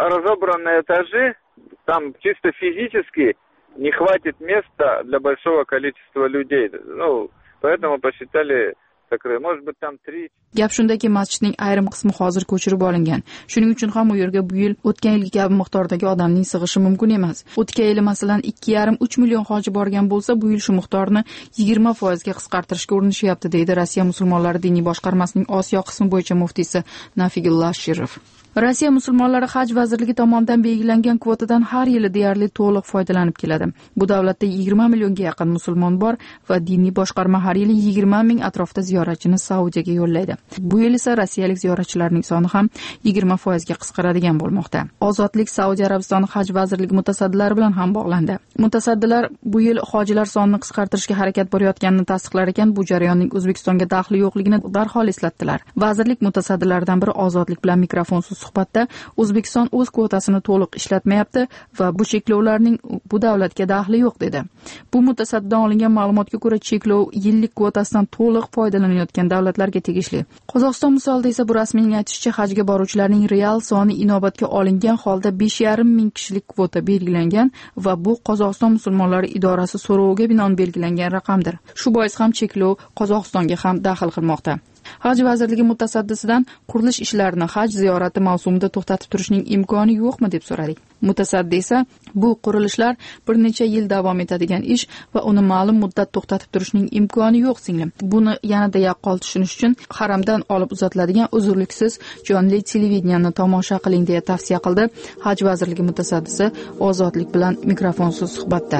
Там чисто физически не хватит места для большого количества людей. Ну, поэтому посчитали закрыть. Может быть, там три. Gap shundaki, masjidning ayrim qismi hozir ko'chirib olingan. Shuning uchun ham u yerga bu yil o'tgan yilgi kabi miqdordagi odamning sig'ishi mumkin emas. O'tgan yili masalan ikki yarim uch million hoji borgan bo'lsa, bu yil shu miqdorni yigirma foizga qisqartirishga urinishyapti, deydi Rossiya musulmonlari diniy boshqarmasining Osiyo qismi bo'yicha muftiysi Nafigullah Shirov. Rossiya musulmonlari haj vazirligi tomonidan belgilangan kvotadan har yili deyarli to'liq foydalanib keladi. Bu davlatda yigirma millionga yaqin musulmon bor va diniy boshqarma har yili yigirma ming atrofida ziyoratchini Saudiyaga yo'llaydi. Bu yil esa rossiyalik ziyoratchilarning soni ham yigirma foizga qisqaradigan bo'lmoqda. Ozodlik Saudiya Arabistoni haj vazirligi mutasaddilari bilan ham bog'landi. Mutasaddilar bu yil hojilar sonini qisqartirishga harakat borayotganini tasdiqlar ekan, bu jarayonning O'zbekistonga daxli yo'qligini darhol eslatdilar. Vazirlik mutasaddilaridan biri Ozodlik bilan mikrofonsiz suhbatda O'zbekiston o'z kvotasini to'liq ishlatmayapti va bu cheklovlarning bu davlatga daxli yo'q, dedi. Bu mutasaddidan olingan ma'lumotga ko'ra, cheklov yillik kvotasidan to'liq foydalanayotgan davlatlarga tegishli. Qozog'iston misolida esa bu rasmiyning aytishicha, hajga boruvchilarning real soni inobatga olingan holda besh yarim ming kishilik kvota belgilangan va bu Qozog'iston musulmonlari idorasi so'roviga binoan belgilangan raqamdir. Shu bois ham cheklov Qozog'istonga ham daxl qilmoqda. Haj vazirligi mutasaddisidan qurilish ishlarini haj ziyorati mavsumida to'xtatib turishning imkoni yo'qmi deb so'radik. Mutasaddi esa bu qurilishlar bir necha yil davom etadigan ish va uni ma'lum muddat to'xtatib turishning imkoni yo'q singlim. Buni yanada yaqqol tushunish uchun haramdan olib uzatiladigan uzrliksiz jonli televideniyani tomosha qiling deya tavsiya qildi Haj vazirligi mutasaddisi Ozodlik bilan mikrofonsiz suhbatda.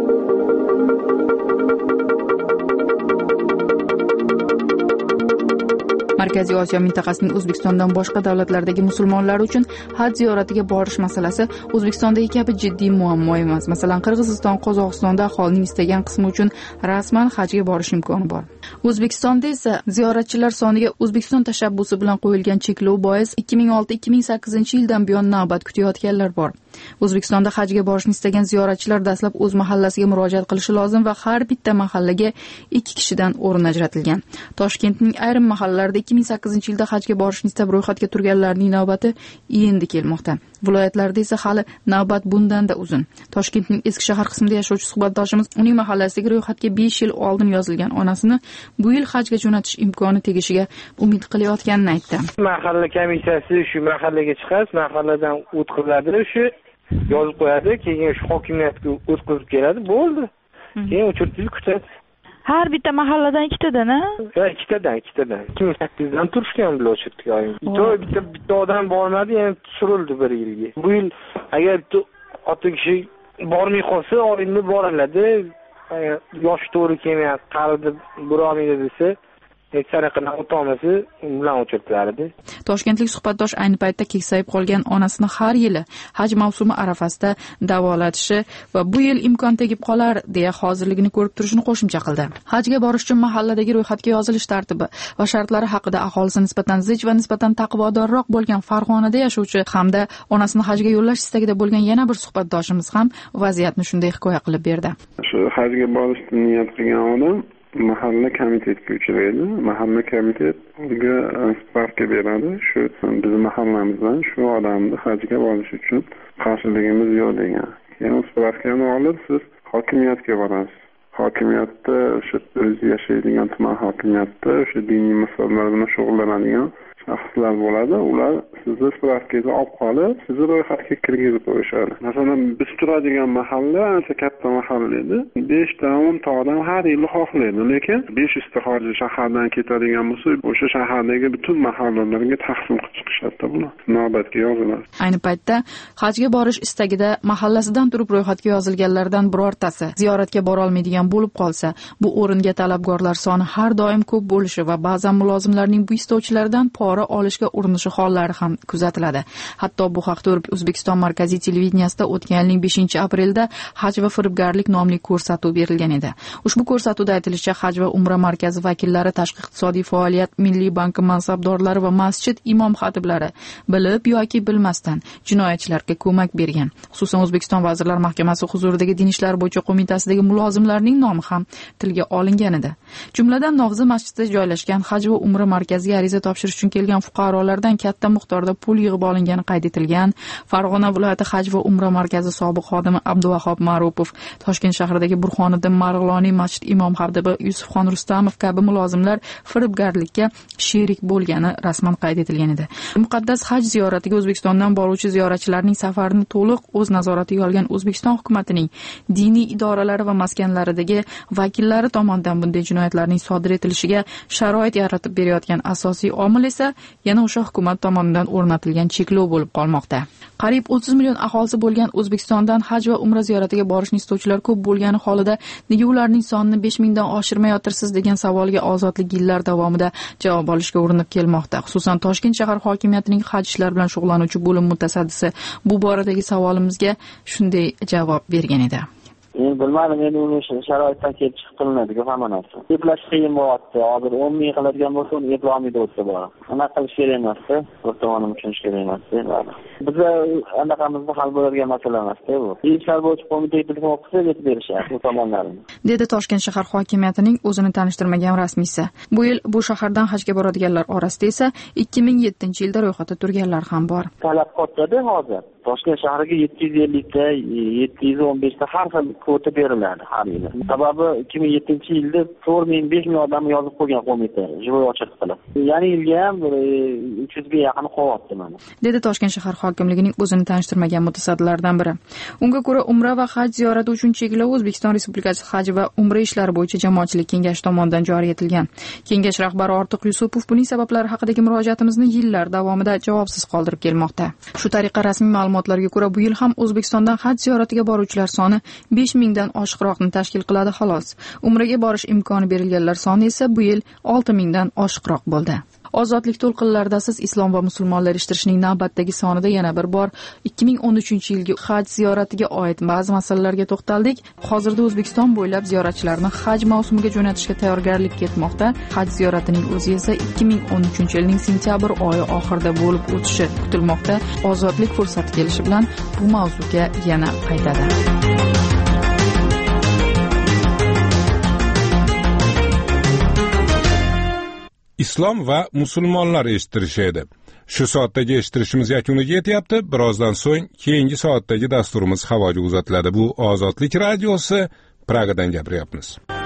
Markaziy Osiyo mintaqasining O'zbekistondan boshqa davlatlardagi musulmonlar uchun haj ziyoratiga borish masalasi O'zbekistondagi kabi jiddiy muammo emas. Masalan, Qirg'iziston, Qozog'istonda aholining istagan qismi uchun rasman hajga borish imkoni bor. O'zbekistonda esa ziyoratchilar soniga O'zbekiston tashabbusi bilan qo'yilgan cheklov bois ikki ming olti ikki ming sakkizinchi yildan buyon navbat kutayotganlar bor. O'zbekistonda hajga borishni istagan ziyoratchilar dastlab o'z mahallasiga murojaat qilishi lozim va har bitta mahallaga ikki kishidan o'rin ajratilgan. Toshkentning ayrim mahallalarida ikki ming sakkizinchi yilda hajga borishni istab ro'yxatga turganlarning navbati endi kelmoqda. Viloyatlarda esa hali navbat bundan-da uzun. Toshkentning Eski shahar qismida yashovchi suhbatdoshimiz uning mahallasidagi ro'yxatga besh yil oldin yozilgan onasini bu yil hajga jo'natish imkoni tegishiga umid qilayotganini aytdi. Mahalla komissiyasi shu mahallaga chiqadi, mahalladan o'tkaziladi, shu yozib qo'yadi, keyin shu hokimiyatga o'tkazib keladi, bo'ldi. Keyin uchirtib kutadi. Har bitta mahalladan ikkitadan, ha? Ha, ikkitadan, ikkitadan. ikki ming sakkizdan turishgan bular o'chirtga oyim. Bitta bitta bitta odam bormadi, yana tushirildi bir yilga. Bu yil agar ota kishi bormay qolsa, oyimni boriladi. Yosh to'g'ri kelmayapti, qalbi borolmaydi desa, hech qanaqa ota-onasi bilan o'chirtilardi. Toshkentlik suhbatdosh ayni paytda keksayib qolgan onasini har yili haj mavsumi arafasida davolatishi va bu yil imkon tegib qolar deya hozirligini ko'rib turishini qo'shimcha qildi. Hajga borish uchun mahalladagi ro'yxatga yozilish tartibi va shartlari haqida aholisi nisbatan zich va nisbatan taqvodorroq bo'lgan Farg'onada yashovchi hamda onasini hajga yo'llash istagida bo'lgan yana bir suhbatdoshimiz ham vaziyatni shunday hikoya qilib berdi. Shu hajga borishni niyat qilgan odam mahalla komitetga uchraydi. Mahalla komitet unga spravka beradi. Shu bizning mahallamizdan shu odamni hajga borish uchun qarshiligimiz yo'q degan. Keyin spravkani olib siz hokimiyatga borasiz. Hokimiyatda o'sha o'zi yashaydigan tuman hokimiyatda o'sha diniy masalalar bilan shug'ullanadigan shaxslar bo'ladi. Ular sizni spravkangizni olib qolib, sizni ro'yxatga kirgizib qo'yishadi. Masalan, biz turadigan mahalla ancha katta mahalla edi. besh ta o'n ta odam har yili xohlaydi, lekin besh yuz ta xorij shahardan ketadigan bo'lsa, o'sha shahardagi butun mahallalarga taqsim qilib chiqishadi bular. Navbatga yoziladi. Ayni paytda hajga borish istagida mahallasidan turib ro'yxatga yozilganlardan birortasi ziyoratga bora olmaydigan bo'lib qolsa, bu o'ringa talabgorlar soni har doim ko'p bo'lishi va ba'zan mulozimlarning bu istovchilardan pora olishga urinishi hollari ham kuzatiladi. Hatto bu haqda O'zbekiston Markaziy televideniyasida o'tgan yilning beshinchi aprelda haj va firibgarlik nomli ko'rsatuv berilgan edi. Ushbu ko'rsatuvda aytilishicha, haj va umra markazi vakillari, tashqi iqtisodiy faoliyat, Milliy banki mansabdorlari va masjid imom xatiblari bilib yoki bilmasdan jinoyatchilarga ko'mak bergan. Xususan, O'zbekiston Vazirlar Mahkamasi huzuridagi Din ishlari bo'yicha qo'mitasidagi mulozimlarning nomi ham tilga olingan edi. Jumladan, Nog'zi masjidida joylashgan haj va umra markaziga ariza topshirish uchun kelgan fuqarolardan katta miqdorda pul yig'ib olingani qayd etilgan. Farg'ona viloyati haj va umra markazi sobiq xodimi Abduvahob Ma'rupov, Toshkent shahridagi Burxoniddin Marg'iloniy masjid imom xatibi Yusufxon Rustamov kabi mulozimlar firibgarlikka sherik bo'lgani rasman qayd etilgan edi. Muqaddas haj ziyoratiga O'zbekistondan boruvchi ziyoratchilarning safarini to'liq o'z nazoratiga olgan O'zbekiston hukumatining diniy idoralari va maskanlaridagi vakillari tomonidan bunday jinoyatlarning sodir etilishiga sharoit yaratib berayotgan asosiy omil esa yana o'sha hukumat tomonidan o'rnatilgan cheklov bo'lib qolmoqda. Qariyb o'ttiz million aholisi bo'lgan O'zbekistondan haj va umra ziyoratiga borishni istovchilar ko'p bo'lgani holida nega ularning sonini besh mingdan oshirmayotirsiz degan savolga Ozodlik yillar davomida javob olishga urinib kelmoqda. Xususan, Toshkent shahar hokimiyatining haj ishlari bilan shug'ullanuvchi bo'lim mutasaddisi bu boradagi savolimizga shunday javob bergan edi. Men bilmadim, endi uni sharoitdan kelib chiqib qilinadigan hamma narsa. Eplash qiyin bo'lyapti. Hozir o'n ming qiladigan bo'lsa, uni eplolmaydi o'tsa bor. Anaqa qilish kerak emas-da. O'rtoqonim tushunish kerak emas-da. Biz anaqamizni hal bo'ladigan masala emas-da bu. Ishlar bo'yicha qo'mita telefon qilsa, yetib berishadi bu tomonlarni. Dedi Toshkent shahar hokimiyatining o'zini tanishtirmagan rasmiysi. Bu yil bu shahardan hajga boradiganlar orasida esa ikki ming yettinchi yilda ro'yxatda turganlar ham bor. Talab katta-da hozir. Toshkent shahriga yetti yuz ellikta, yetti yuz o'n beshta har xil kvota beriladi har yili. Sababi ikki ming yettinchi yilda to'rt ming besh ming odamni yozib qo'ygan qo'mita живой ochiq qilib. Ya'ni yilga ham uch yuzga yaqin qo'yapti mana. Dedi Toshkent shahar hokimligining o'zini tanishtirmagan mutasaddilardan biri. Unga ko'ra, Umra va haj ziyorati uchun cheklov O'zbekiston Respublikasi haj va umra ishlari bo'yicha jamoatchilik kengashi tomonidan joriy etilgan. Kengash rahbari Ortiq Yusupov buning sabablari haqidagi murojaatimizni yillar davomida javobsiz qoldirib kelmoqda. Shu tariqa rasmiy ma'lumotlarga ko'ra, bu yil ham O'zbekistondan haj ziyoratiga boruvchilar soni besh mingdan oshiqroqni tashkil qiladi xolos. Umraga borish imkoni berilganlar soni esa bu yil olti mingdan oshiqroq bo'ldi. Ozodlik to'lqinlarida siz islom va musulmonlar ishtirishning navbatdagi sonida yana bir bor ikki ming o'n uchinchi yilgi haj ziyoratiga oid ba'zi masalalarga to'xtaldik. Hozirda O'zbekiston bo'ylab ziyoratchilarni haj mavsumiga jo'natishga tayyorgarlik ketmoqda. Haj ziyoratining o'zi esa ikki ming o'n uchinchi yilning sentyabr oyi oxirida bo'lib o'tishi kutilmoqda. Ozodlik fursati kelishi bilan bu mavzuga yana qaytadi. Islom va musulmonlar eshittirishadi. Shu soatdagi eshittirishimiz yakuniga yetyapti. Birozdan so'ng keyingi soatdagi dasturimiz havoga uzatiladi. Bu Ozodlik radiosi, Pragadan gapiryapmiz.